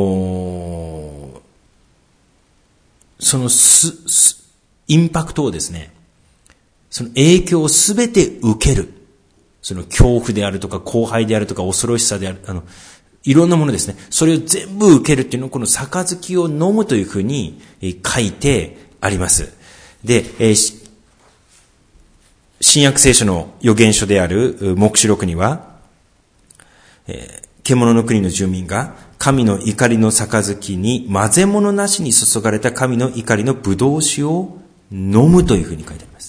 A: そのす、す、インパクトをですね、その影響をすべて受ける。その恐怖であるとか、荒廃であるとか、恐ろしさである、あの、いろんなものですね。それを全部受けるっていうのを、この杯を飲むというふうに書いてあります。で、えー、新約聖書の預言書である黙示録には、えー、獣の国の住民が神の怒りの杯に混ぜ物なしに注がれた神の怒りの葡萄酒を飲むというふうに書いてあります。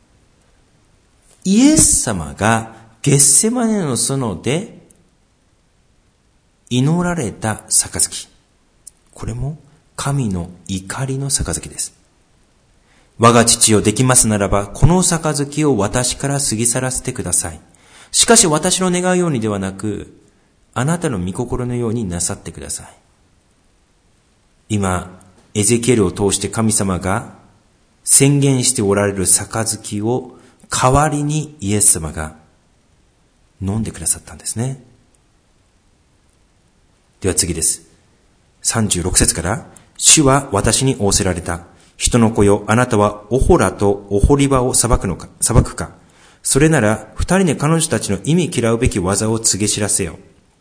A: イエス様がゲッセマネの園で祈られた杯。これも神の怒りの杯です。我が父よ、できますならば、この杯を私から過ぎ去らせてください。しかし私の願うようにではなく、あなたの御心のようになさってください。今、エゼキエルを通して神様が宣言しておられる杯を代わりにイエス様が飲んでくださったんですね。では次です。さんじゅうろく節から、主は私に仰せられた。人の子よ、あなたはオホラとオホリバを裁くのか、裁くか。それなら、二人で彼女たちの意味嫌うべき技を告げ知らせよ。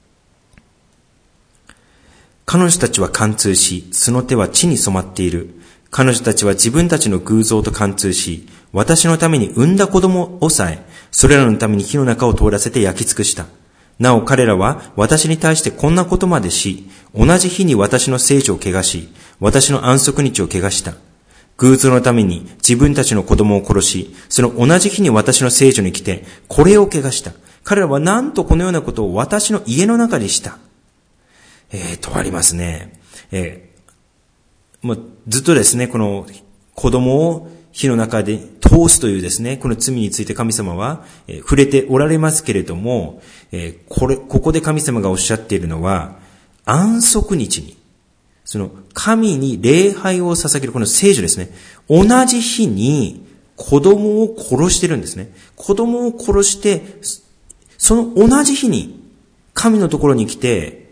A: 彼女たちは貫通し、その手は地に染まっている。彼女たちは自分たちの偶像と貫通し、私のために産んだ子供をさえ、それらのために火の中を通らせて焼き尽くした。なお彼らは私に対してこんなことまでし、同じ日に私の聖所を汚し、私の安息日を汚した。偶像のために自分たちの子供を殺し、その同じ日に私の聖所に来て、これを汚した。 彼らはなんとこのようなことを私の家の中でした。えー、とありますね。えー、もうずっとですね、この子供を火の中で通すというですね、この罪について神様は、えー、触れておられますけれども、えー、これ、ここで神様がおっしゃっているのは、安息日に、その神に礼拝を捧げるこの聖女ですね。同じ日に子供を殺してるんですね。子供を殺して、その同じ日に神のところに来て、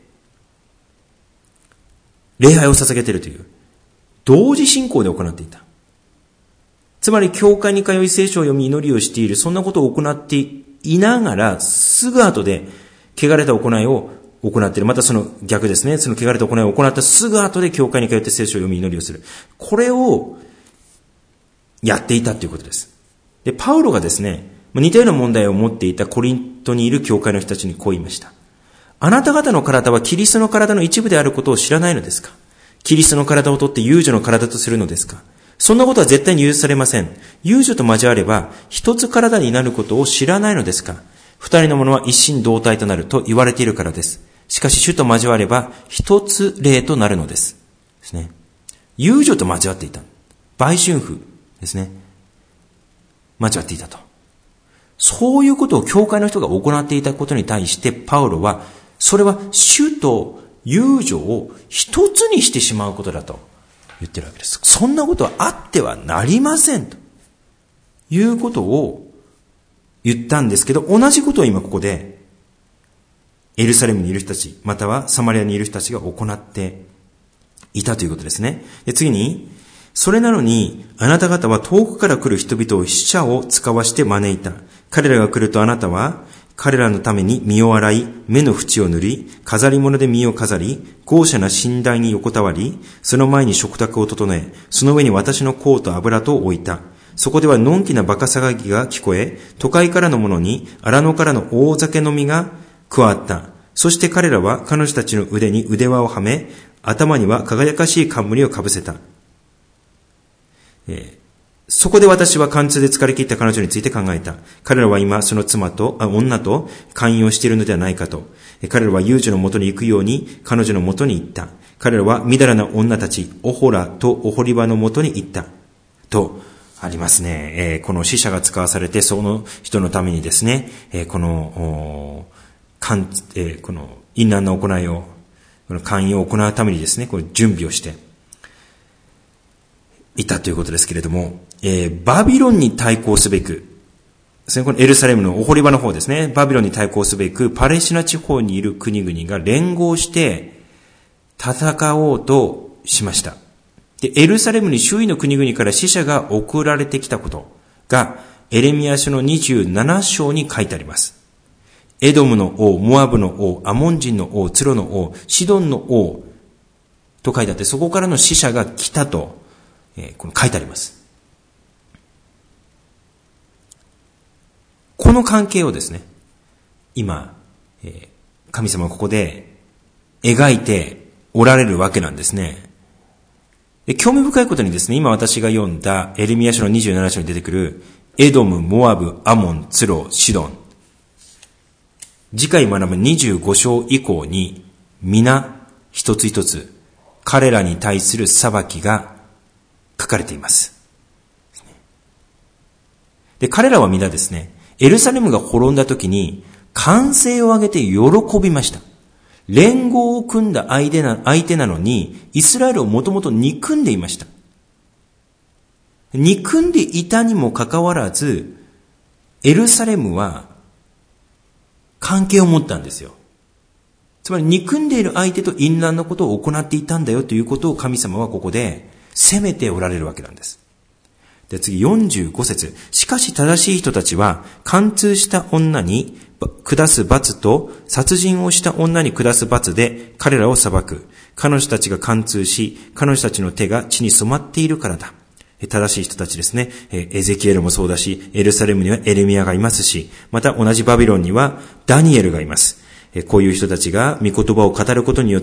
A: 礼拝を捧げているという、同時進行で行っていた。つまり、教会に通い聖書を読み祈りをしている、そんなことを行っていながら、すぐ後で、汚れた行いを行っている。またその逆ですね。その汚れた行いを行ったすぐ後で教会に通って聖書を読み祈りをする。これをやっていたということです。で、パウロがですね、似たような問題を持っていたコリントにいる教会の人たちにこう言いました。あなた方の体はキリストの体の一部であることを知らないのですか？キリストの体を取って遊女の体とするのですか？そんなことは絶対に許されません。遊女と交われば一つ体になることを知らないのですか？二人のものは一心同体となると言われているからです。しかし主と交われば一つ霊となるのです。ですね。遊女と交わっていた。売春婦ですね。交わっていたと。そういうことを教会の人が行っていたことに対してパウロは、それは主と遊女を一つにしてしまうことだと言ってるわけです。そんなことはあってはなりませんということを言ったんですけど、同じことを今ここでエルサレムにいる人たち、またはサマリアにいる人たちが行っていたということですね。で、次に、それなのに、あなた方は遠くから来る人々を死者を使わして招いた。彼らが来るとあなたは、彼らのために身を洗い、目の縁を塗り、飾り物で身を飾り、豪奢な寝台に横たわり、その前に食卓を整え、その上に私の香と油と置いた。そこではのんきな馬鹿騒ぎが聞こえ、都会からの者に荒野からの大酒飲みが加わった。そして彼らは彼女たちの腕に腕輪をはめ、頭には輝かしい冠をかぶせた。えー、そこで私は貫通で疲れ切った彼女について考えた。彼らは今その妻と、あ、女と勧誘しているのではないかと。彼らは遊女の元に行くように彼女の元に行った。彼らはみだらな女たち、オホラとオホリバの元に行った。と、ありますね。えー、この死者が使わされて、その人のためにですね、えー、この、かんえー、この淫乱な行いを、この勧誘を行うためにですね、この準備をしていたということですけれども、えー、バビロンに対抗すべく、このエルサレムのオホリバの方ですね、バビロンに対抗すべく、パレスチナ地方にいる国々が連合して戦おうとしました。で、エルサレムに周囲の国々から死者が送られてきたことが、エレミヤ書のにじゅうなな章に書いてあります。エドムの王、モアブの王、アモン人の王、ツロの王、シドンの王と書いてあって、そこからの死者が来たと、えー、この書いてあります。この関係をですね、今、えー、神様はここで描いておられるわけなんですね。で、興味深いことにですね、今私が読んだエレミヤ書のにじゅうなな章に出てくるエドム、モアブ、アモン、ツロ、シドン、次回学ぶにじゅうご章以降に皆一つ一つ彼らに対する裁きが書かれています。で、彼らは皆ですね、エルサレムが滅んだ時に歓声を上げて喜びました。連合を組んだ相手な、相手なのに、イスラエルをもともと憎んでいました。憎んでいたにもかかわらず、エルサレムは関係を持ったんですよ。つまり憎んでいる相手と淫乱のことを行っていたんだよということを神様はここで責めておられるわけなんです。で、次よんじゅうご節。しかし正しい人たちは、貫通した女に下す罰と、殺人をした女に下す罰で彼らを裁く。彼女たちが貫通し、彼女たちの手が血に染まっているからだ。正しい人たちですね。エゼキエルもそうだし、エルサレムにはエレミヤがいますし、また同じバビロンにはダニエルがいます。こういう人たちが御言葉を語ることによって、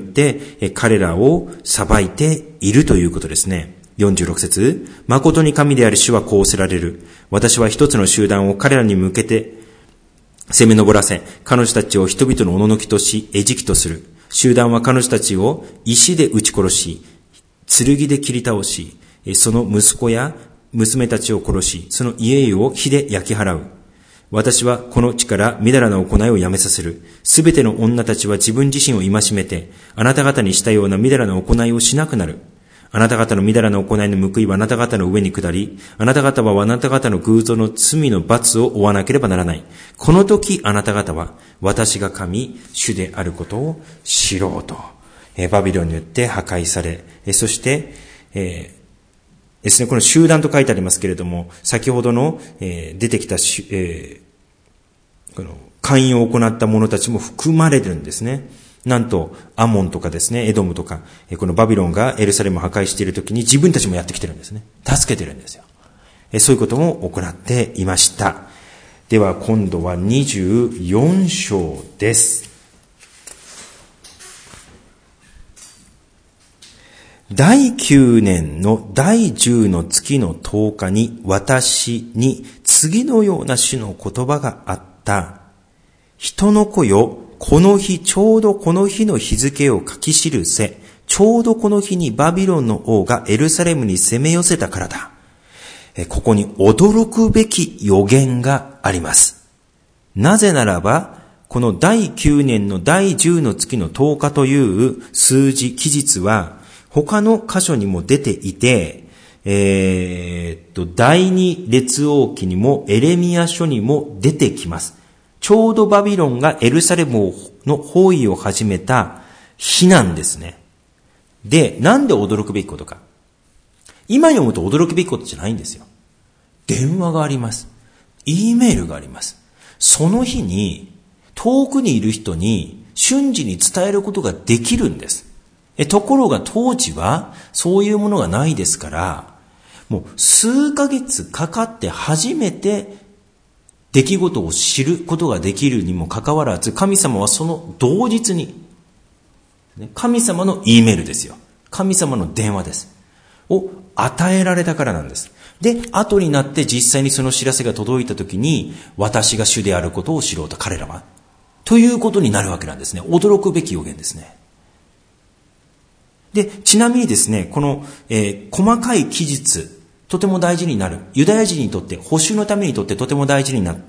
A: 彼らを裁いているということですね。よんじゅうろく節。誠に神である主はこうおせられる。私は一つの集団を彼らに向けて、 攻め上らせ、彼女たちを人々の赴きとし、餌食とする。集団は彼女たちを石で撃ち殺し、剣で切り倒し、その息子や娘たちを殺し、その家々を火で焼き払う。私はこの地からみだらな行いをやめさせる。すべての女たちは自分自身を戒めて、あなた方にしたようなみだらな行いをしなくなる。あなた方のみだらな行いの報いはあなた方の上に下り、あなた方はあなた方の偶像の罪の罰を負わなければならない。この時あなた方は私が神、主であることを知ろうと。えバビロンによって破壊され、えそして、えーですね、この集団と書いてありますけれども、先ほどの、えー、出てきた、えー、この勧誘を行った者たちも含まれるんですね。なんと、アモンとかですね、エドムとか、えー、このバビロンがエルサレムを破壊しているときに自分たちもやってきてるんですね。助けてるんですよ。えー、そういうことも行っていました。では今度はにじゅうよん章です。第きゅうねんの第じゅうの月のとおかに私に次のような主の言葉があった。人の子よ、この日、ちょうどこの日の日付を書き記せ。ちょうどこの日にバビロンの王がエルサレムに攻め寄せたからだ。ここに驚くべき予言があります。なぜならば、この第きゅうねんの第じゅうの月のとおかという数字、期日は、他の箇所にも出ていて、えー、っと、第二列王記にもエレミヤ書にも出てきます。ちょうどバビロンがエルサレムの包囲を始めた日なんですね。で、なんで驚くべきことか。今読むと驚くべきことじゃないんですよ。電話があります。E メールがあります。その日に遠くにいる人に瞬時に伝えることができるんです。えところが当時はそういうものがないですから、もう数ヶ月かかって初めて出来事を知ることができるにもかかわらず、神様はその同日に、神様の E メールですよ。神様の電話です。を与えられたからなんです。で、後になって実際にその知らせが届いたときに、私が主であることを知ろうと彼らは。ということになるわけなんですね。驚くべき予言ですね。で、ちなみにですね、この、えー、細かい記述、とても大事になる。ユダヤ人にとって、補修のためにとってとても大事になって、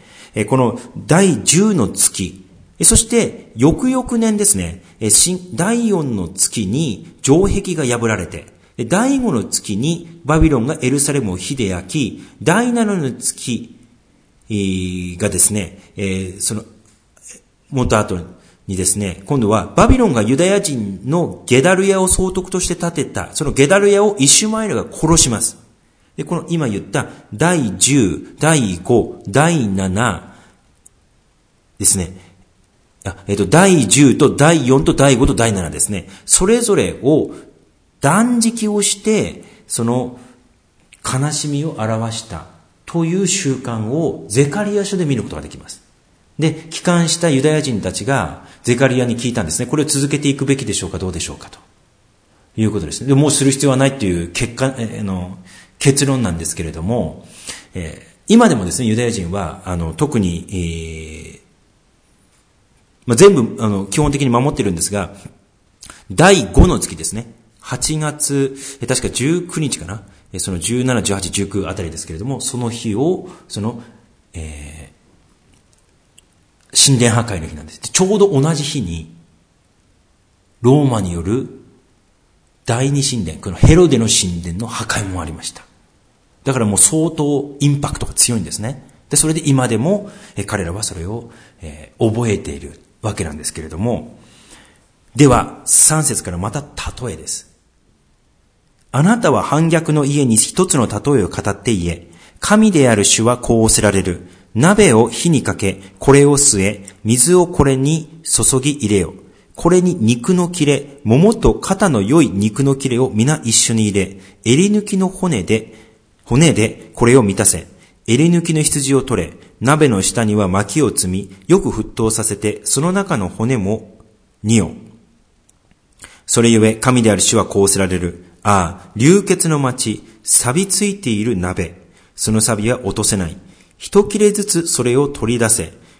A: えー、この第じゅうの月、そして翌々年ですね、えー、第よんの月に城壁が破られて、第ごの月にバビロンがエルサレムを火で焼き、第ななの月がですね、えー、その、もっと後にですね、今度はバビロンがユダヤ人のゲダルヤを総督として建てた、そのゲダルヤをイシュマエルが殺します。で、この今言った第じゅう、第ご、第ななですね。あ、えっと、第じゅうと第よんと第ごと第ななですね。それぞれを断食をして、その悲しみを表したという習慣をゼカリヤ書で見ることができます。で、帰還したユダヤ人たちがゼカリヤに聞いたんですね。これを続けていくべきでしょうか、どうでしょうかということですね。でもうする必要はないという結果、えー、の結論なんですけれども、えー、今でもですね、ユダヤ人はあの特に、えーまあ、全部あの基本的に守ってるんですが、だいごの月ですね、はちがつ、えー、確かじゅうくにちかな、えー、そのじゅうなな、じゅうはち、じゅうきゅうあたりですけれども、その日をその、えー神殿破壊の日なんです。ちょうど同じ日に、ローマによる第二神殿、このヘロデの神殿の破壊もありました。だからもう相当インパクトが強いんですね。で、それで今でもえ彼らはそれを、えー、覚えているわけなんですけれども、ではさん節からまた例えです。あなたは反逆の家に一つの例えを語って言え、神である主はこう仰せられる。鍋を火にかけ、これを据え、水をこれに注ぎ入れよ。これに肉の切れ、桃と肩の良い肉の切れを皆一緒に入れ、襟抜きの骨で、骨でこれを満たせ。襟抜きの羊を取れ、鍋の下には薪を積み、よく沸騰させて、その中の骨も煮よ。それゆえ、神である主はこう仰せられる。ああ、流血の町、錆びついている鍋。その錆は落とせない。一切れずつそれを取り出せ。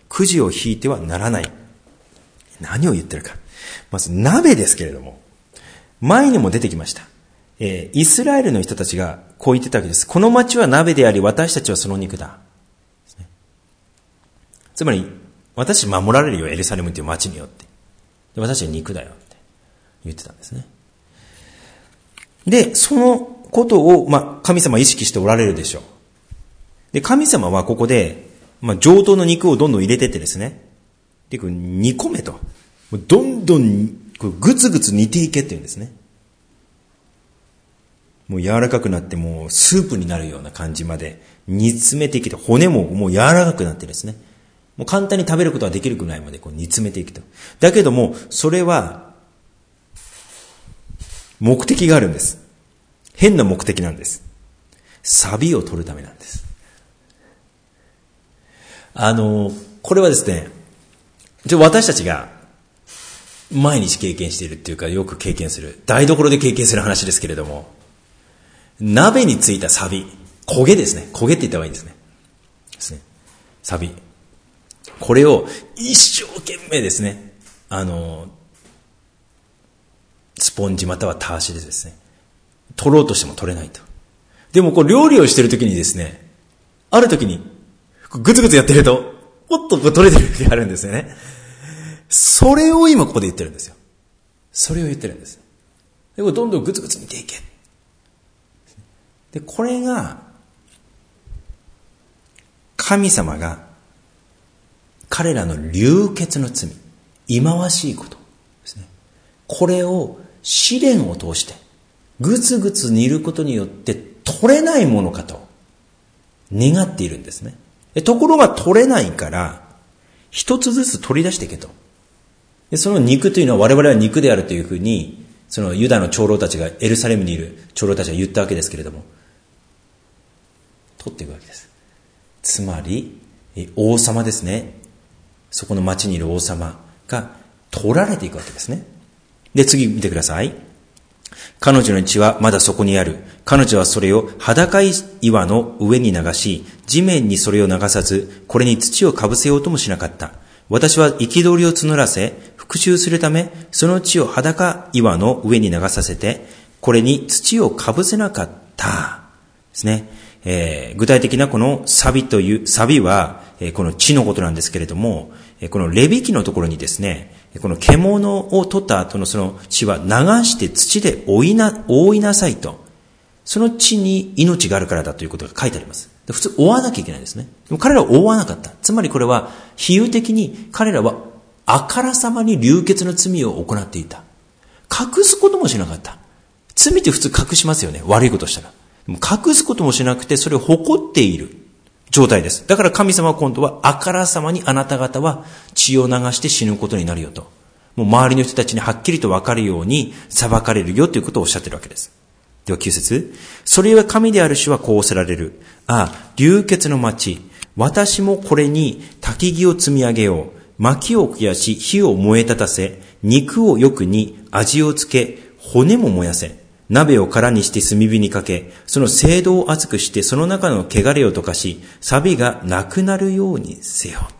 A: くじを引いてはならない。何を言ってるか。まず鍋ですけれども、前にも出てきました。えー、イスラエルの人たちがこう言ってたわけです。この町は鍋であり、私たちはその肉だ。つまり、私守られるよ、エルサレムという町によって。で私は肉だよって言ってたんですね。で、そのことを、まあ、神様は意識しておられるでしょう。で、神様はここで、まあ、上等の肉をどんどん入れてってですね。で、これ煮込めと。どんどん、ぐつぐつ煮ていけって言うんですね。もう柔らかくなって、もうスープになるような感じまで煮詰めていけて、骨ももう柔らかくなってですね。もう簡単に食べることができるぐらいまでこう煮詰めていくと。だけども、それは、目的があるんです。変な目的なんです。錆を取るためなんです。あの、これはですね、私たちが毎日経験しているっていうか、よく経験する、台所で経験する話ですけれども、鍋についた錆、焦げですね。焦げって言った方がいいんですね。ですね。錆。これを一生懸命ですね、あの、スポンジまたはたわしでですね、取ろうとしても取れないと。でもこう料理をしているときにですね、あるときにグツグツやってると、ポッとこう取れてる時があるんですよね。それを今ここで言ってるんですよ。それを言ってるんです。でこれどんどんグツグツ見ていけ。で、これが、神様が、彼らの流血の罪、忌まわしいことですね。これを試練を通して、ぐつぐつ煮ることによって取れないものかと願っているんですね。ところが取れないから、一つずつ取り出していけと。でその肉というのは我々は肉であるというふうに、そのユダの長老たちが、エルサレムにいる長老たちが言ったわけですけれども、取っていくわけです。つまり、王様ですね。そこの町にいる王様が取られていくわけですね。で、次見てください。彼女の血はまだそこにある。彼女はそれを裸岩の上に流し、地面にそれを流さず、これに土をかぶせようともしなかった。私は憤りを募らせ、復讐するため、その血を裸岩の上に流させて、これに土をかぶせなかった。ですね。えー、具体的なこのサビという、サビは、えー、この血のことなんですけれども、えー、このレビ記のところにですね、この獣を取った後のその血は流して土で覆いな、覆いなさいと。その血に命があるからだということが書いてあります。普通、覆わなきゃいけないですね。でも彼らは覆わなかった。つまりこれは、比喩的に彼らはあからさまに流血の罪を行っていた。隠すこともしなかった。罪って普通隠しますよね。悪いことしたら。隠すこともしなくて、それを誇っている状態です。だから神様は今度はあからさまにあなた方は血を流して死ぬことになるよと。もう周りの人たちにはっきりと分かるように裁かれるよということをおっしゃっているわけです。ではきゅう節。それは神である主はこうおせられる。ああ、流血の町。私もこれに焚き木を積み上げよう。薪を増やし、火を燃え立たせ、肉をよくに味をつけ、骨も燃やせ。鍋を空にして炭火にかけ、その精度を熱くして、その中の汚れを溶かし、錆がなくなるようにせよ。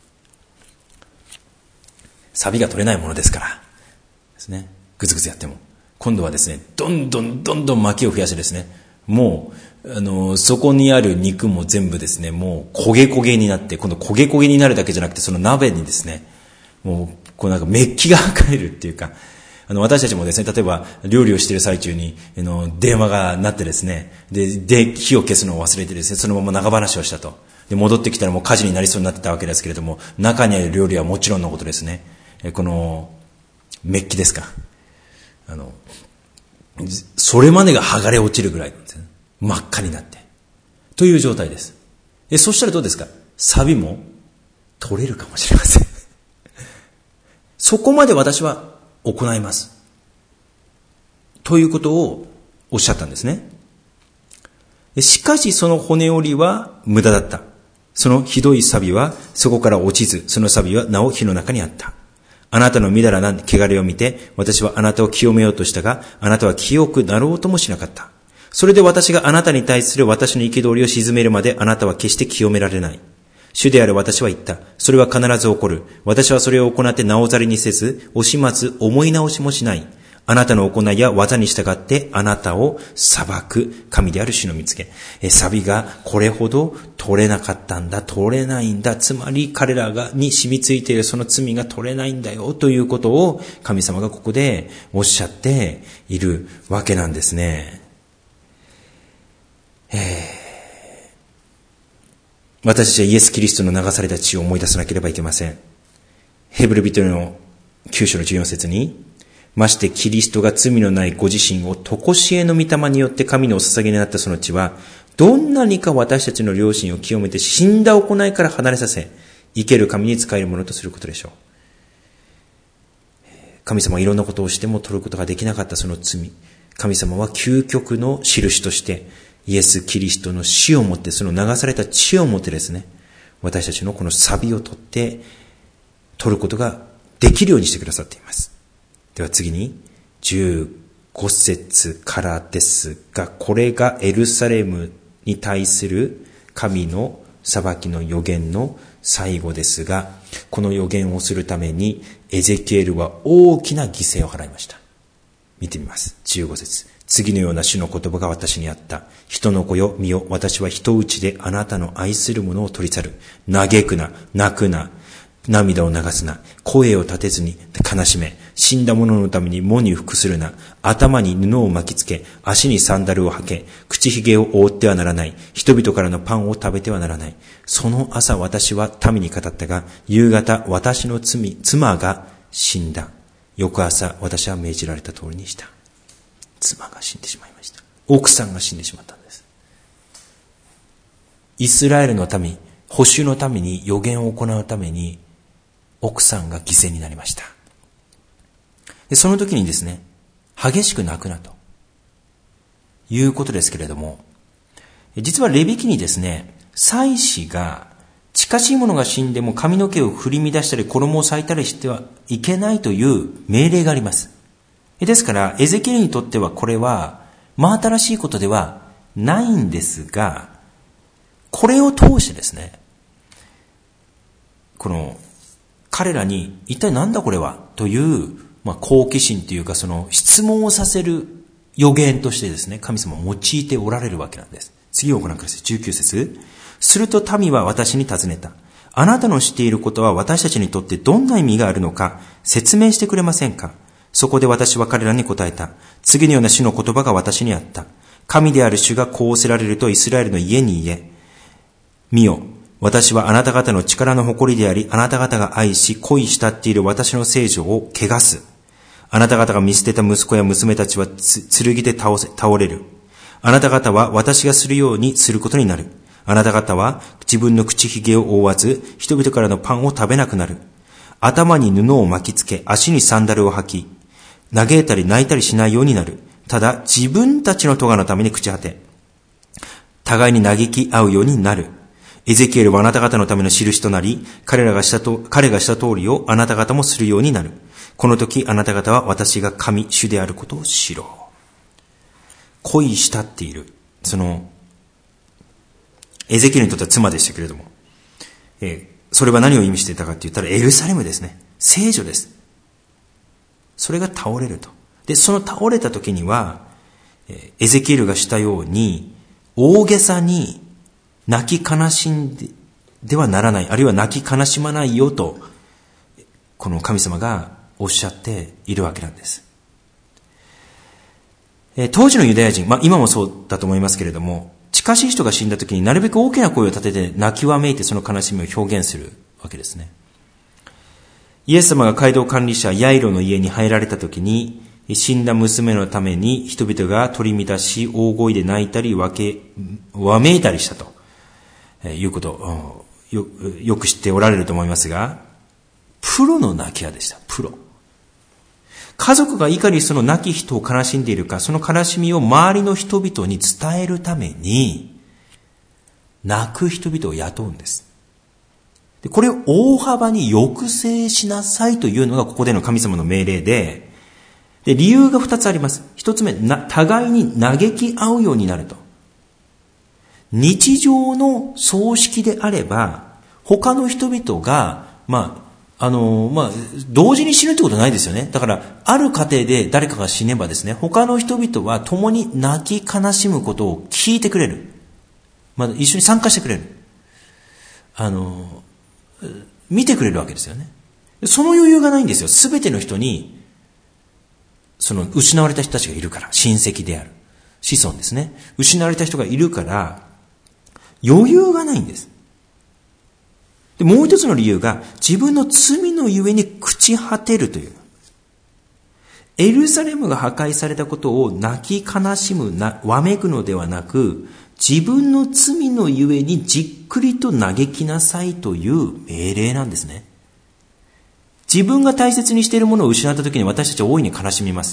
A: 錆が取れないものですから。ですね。ぐつぐつやっても。今度はですね、どんどんどんどん薪を増やしてですね、もう、あの、そこにある肉も全部ですね、もう焦げ焦げになって、今度焦げ焦げになるだけじゃなくて、その鍋にですね、もう、こうなんかメッキがかかれるっていうか、あの、私たちもですね、例えば、料理をしている最中に、あの、電話が鳴ってですね、で、で、火を消すのを忘れてですね、そのまま長話をしたと。で、戻ってきたらもう火事になりそうになってたわけですけれども、中にある料理はもちろんのことですね、この、メッキですか。あの、それまでが剥がれ落ちるぐらいなんですね。真っ赤になって。という状態です。で、そしたらどうですか？錆も取れるかもしれません。そこまで私は行います。ということをおっしゃったんですね。しかしその骨折りは無駄だった。そのひどい錆はそこから落ちず、その錆はなお火の中にあった。あなたのみだらな汚れを見て、私はあなたを清めようとしたが、あなたは清くなろうともしなかった。それで私があなたに対する私の憤りを鎮めるまで、あなたは決して清められない。 主である私は言った。それは必ず起こる。私はそれを行ってなおざりにせず、惜しまず思い直しもしない。あなたの行いや技に従ってあなたを裁く神である主の見つけ。え、錆がこれほど取れなかったんだ、取れないんだ。つまり彼らがに染みついているその罪が取れないんだよということを神様がここでおっしゃっているわけなんですね。えー、私たちはイエス・キリストの流された血を思い出さなければいけません。ヘブル人のきゅう章のじゅうよん節に、ましてキリストが罪のないご自身を常しえの御霊によって神のお捧げになったその血は、どんなにか私たちの良心を清めて死んだ行いから離れさせ、生ける神に仕えるものとすることでしょう。神様はいろんなことをしても取ることができなかったその罪。神様は究極の印として、イエス・キリストの死をもって、その流された血をもってですね、私たちのこの錆を取って、取ることができるようにしてくださっています。では次にじゅうご節からですが、これがエルサレムに対する神の裁きの予言の最後ですが、この予言をするためにエゼキエルは大きな犠牲を払いました。見てみます。じゅうご節。次のような主の言葉が私にあった。人の子よ、見よ、私は人打ちであなたの愛するものを取り去る。嘆くな、泣くな、涙を流すな、声を立てずに悲しめ、死んだ者のために喪に服するな、頭に布を巻きつけ、足にサンダルを履け、口ひげを覆ってはならない、人々からのパンを食べてはならない。その朝私は民に語ったが、夕方私の罪、妻が死んだ。翌朝私は命じられた通りにした。妻が死んでしまいました。奥さんが死んでしまったんです。イスラエルの民、保守のために予言を行うために、奥さんが犠牲になりました。で、その時にですね、激しく泣くなということですけれども、実はレビ記にですね、祭司が近しい者が死んでも髪の毛を振り乱したり衣を裂いたりしてはいけないという命令があります。ですからエゼキエルにとってはこれは真新しいことではないんですが、これを通してですね、この彼らに一体なんだこれはという、まあ、好奇心というかその質問をさせる予言としてですね、神様を用いておられるわけなんです。次をご覧ください。じゅうきゅう節。すると民は私に尋ねた。あなたの知っていることは私たちにとってどんな意味があるのか説明してくれませんか。そこで私は彼らに答えた。次のような主の言葉が私にあった。神である主がこうおせられるとイスラエルの家に言え。見よ。私はあなた方の力の誇りであり、あなた方が愛し恋したっている私の聖女を汚す。あなた方が見捨てた息子や娘たちは剣で倒せ、倒れる。あなた方は私がするようにすることになる。あなた方は自分の口ひげを覆わず、人々からのパンを食べなくなる。頭に布を巻きつけ、足にサンダルを履き、嘆いたり泣いたりしないようになる。ただ自分たちの咎のために朽ち果て、互いに嘆き合うようになる。エゼキエルはあなた方のための印となり、彼らがしたと、彼がした通りをあなた方もするようになる。この時あなた方は私が神、主であることを知ろう。恋したっている。その、エゼキエルにとっては妻でしたけれども、えー、それは何を意味していたかって言ったらエルサレムですね。聖女です。それが倒れると。で、その倒れた時には、エゼキエルがしたように、大げさに泣き悲しんで、ではならない、あるいは泣き悲しまないよと、この神様がおっしゃっているわけなんです。え当時のユダヤ人、まあ今もそうだと思いますけれども、近しい人が死んだ時になるべく大きな声を立てて泣きわめいてその悲しみを表現するわけですね。イエス様が街道管理者ヤイロの家に入られた時に、死んだ娘のために人々が取り乱し大声で泣いたりわけわめいたりしたと、えー、いうことを よ, よく知っておられると思いますが、プロの泣き屋でした。プロ。家族がいかにその亡き人を悲しんでいるか、その悲しみを周りの人々に伝えるために泣く人々を雇うんです。でこれを大幅に抑制しなさいというのがここでの神様の命令で、で理由が二つあります。一つ目、な互いに嘆き合うようになると。日常の葬式であれば他の人々が、まあ、あの、まあ、同時に死ぬってことはないですよね。だから、ある家庭で誰かが死ねばですね、他の人々は共に泣き悲しむことを聞いてくれる。まあ、一緒に参加してくれる。あの、見てくれるわけですよね。その余裕がないんですよ。すべての人に、その失われた人たちがいるから、親戚である。子孫ですね。失われた人がいるから、余裕がないんです。で、もう一つの理由が、自分の罪のゆえに朽ち果てるという。エルサレムが破壊されたことを泣き悲しむな、わめくのではなく、自分の罪のゆえにじっくりと嘆きなさいという命令なんですね。自分が大切にしているものを失った時に私たちは大いに悲しみます。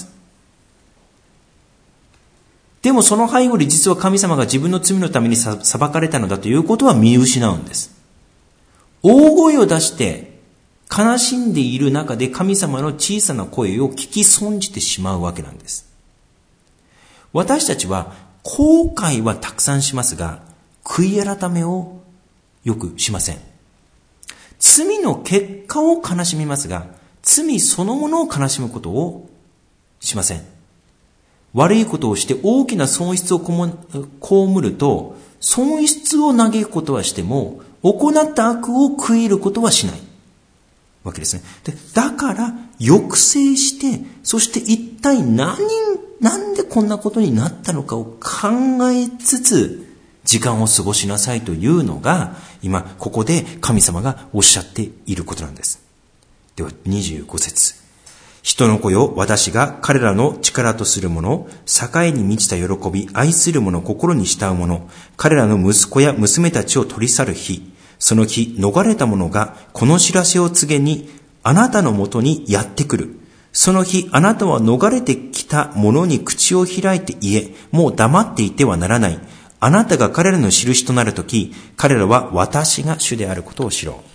A: でもその背後に実は神様が自分の罪のために裁かれたのだということは見失うんです。大声を出して悲しんでいる中で神様の小さな声を聞き損じてしまうわけなんです。私たちは後悔はたくさんしますが、悔い改めをよくしません。罪の結果を悲しみますが、罪そのものを悲しむことをしません。悪いことをして大きな損失を被ると、損失を嘆くことはしても、行った悪を悔いることはしないわけですね。で、だから抑制して、そして一体何、なんでこんなことになったのかを考えつつ、時間を過ごしなさいというのが、今ここで神様がおっしゃっていることなんです。ではにじゅうご節。人の子よ、私が彼らの力とするもの、栄に満ちた喜び、愛する者、心に慕う者、彼らの息子や娘たちを取り去る日、その日、逃れた者がこの知らせを告げに、あなたのもとにやってくる。その日、あなたは逃れてきた者に口を開いて言え、もう黙っていてはならない。あなたが彼らの印となるとき、彼らは私が主であることを知ろう。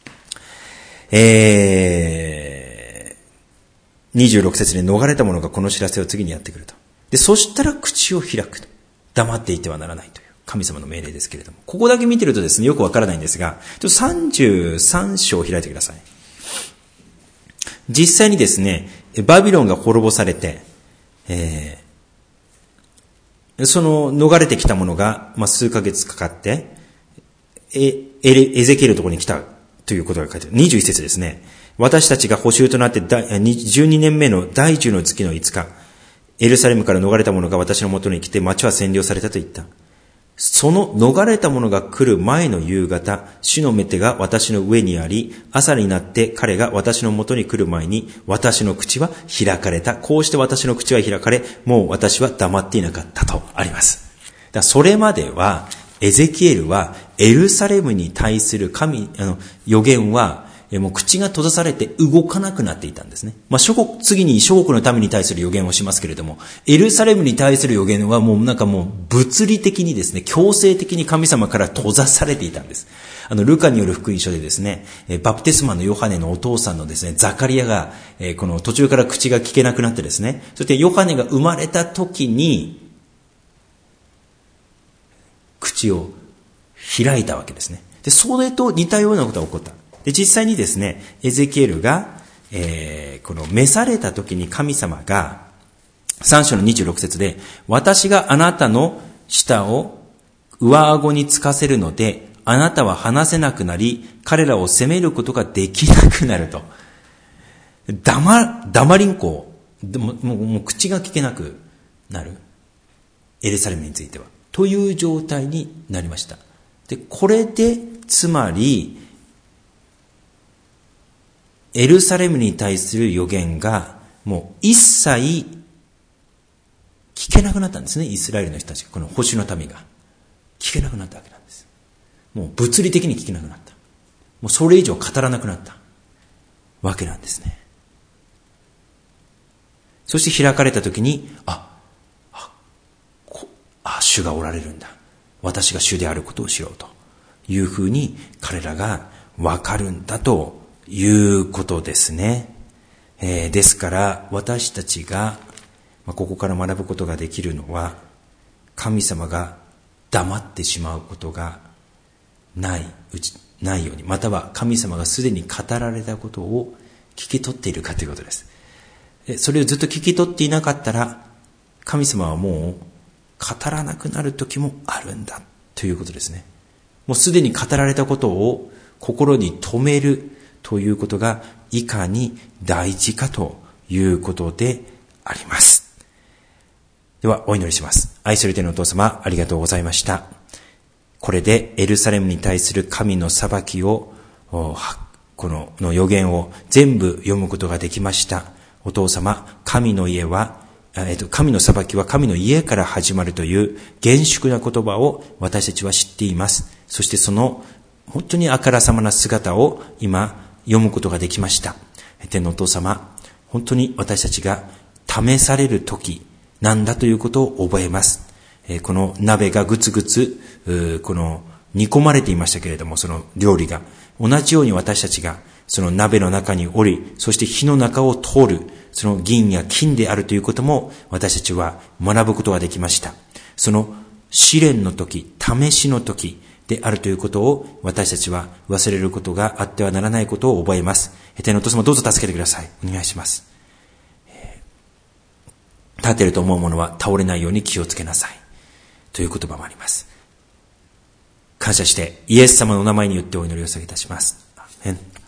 A: えー、にじゅうろく節で逃れた者がこの知らせを次にやってくると。で、そしたら口を開くと。黙っていてはならないという神様の命令ですけれども。ここだけ見てるとですね、よくわからないんですが、ちょっとさんじゅうさん章を開いてください。実際にですね、バビロンが滅ぼされて、えー、その逃れてきた者が、まあ、数ヶ月かかって、エ, エゼキエルのところに来たということが書いてある。にじゅういち節ですね。私たちが捕囚となってじゅうにねんめの第じゅうの月のいつか、エルサレムから逃れた者が私のもとに来て町は占領されたと言った。その逃れた者が来る前の夕方、主の御手が私の上にあり、朝になって彼が私のもとに来る前に、私の口は開かれた。こうして私の口は開かれ、もう私は黙っていなかったとあります。だからそれまでは、エゼキエルはエルサレムに対する神、あの、予言は、もう口が閉ざされて動かなくなっていたんですね。まあ、諸国、次に諸国の民に対する予言をしますけれども、エルサレムに対する予言はもうなんかもう物理的にですね、強制的に神様から閉ざされていたんです。あの、ルカによる福音書でですね、バプテスマのヨハネのお父さんのですね、ザカリアが、この途中から口が聞けなくなってですね、そしてヨハネが生まれた時に、口を開いたわけですね。で、それと似たようなことが起こった。で、実際にですね、エゼキエルが、えー、この召された時に神様が、さん章のにじゅうろく節で、私があなたの舌を上顎につかせるので、あなたは話せなくなり、彼らを責めることができなくなると。黙、黙りんこう、もう、もう口が聞けなくなる。エルサレムについては。という状態になりました。で、これで、つまり、エルサレムに対する予言がもう一切聞けなくなったんですね。イスラエルの人たち、この保守の民が聞けなくなったわけなんです。もう物理的に聞けなくなった。もうそれ以上語らなくなったわけなんですね。そして開かれた時に、あ、あ、こあ、主がおられるんだ。私が主であることを知ろうというふうに彼らがわかるんだということですね。えー、ですから私たちが、まあ、ここから学ぶことができるのは、神様が黙ってしまうことがない、うち、ないように、または神様がすでに語られたことを聞き取っているかということです。それをずっと聞き取っていなかったら、神様はもう語らなくなる時もあるんだということですね。もうすでに語られたことを心に留めるということがいかに大事かということであります。ではお祈りします。愛する天のお父様、ありがとうございました。これでエルサレムに対する神の裁きを、このの予言を全部読むことができました。お父様、神の家はえっと、神の裁きは神の家から始まるという厳粛な言葉を私たちは知っています。そしてその本当にあからさまな姿を今読むことができました。天のお父様、本当に私たちが試される時なんだということを覚えます。この鍋がぐつぐつ、この煮込まれていましたけれども、その料理が同じように私たちがその鍋の中におり、そして火の中を通る、その銀や金であるということも私たちは学ぶことができました。その試練の時、試しの時であるということを私たちは忘れることがあってはならないことを覚えます。天のお父様、どうぞ助けてください。お願いします。立てると思うものは倒れないように気をつけなさい。という言葉もあります。感謝してイエス様のお名前によってお祈りを捧げいたします。アーメン。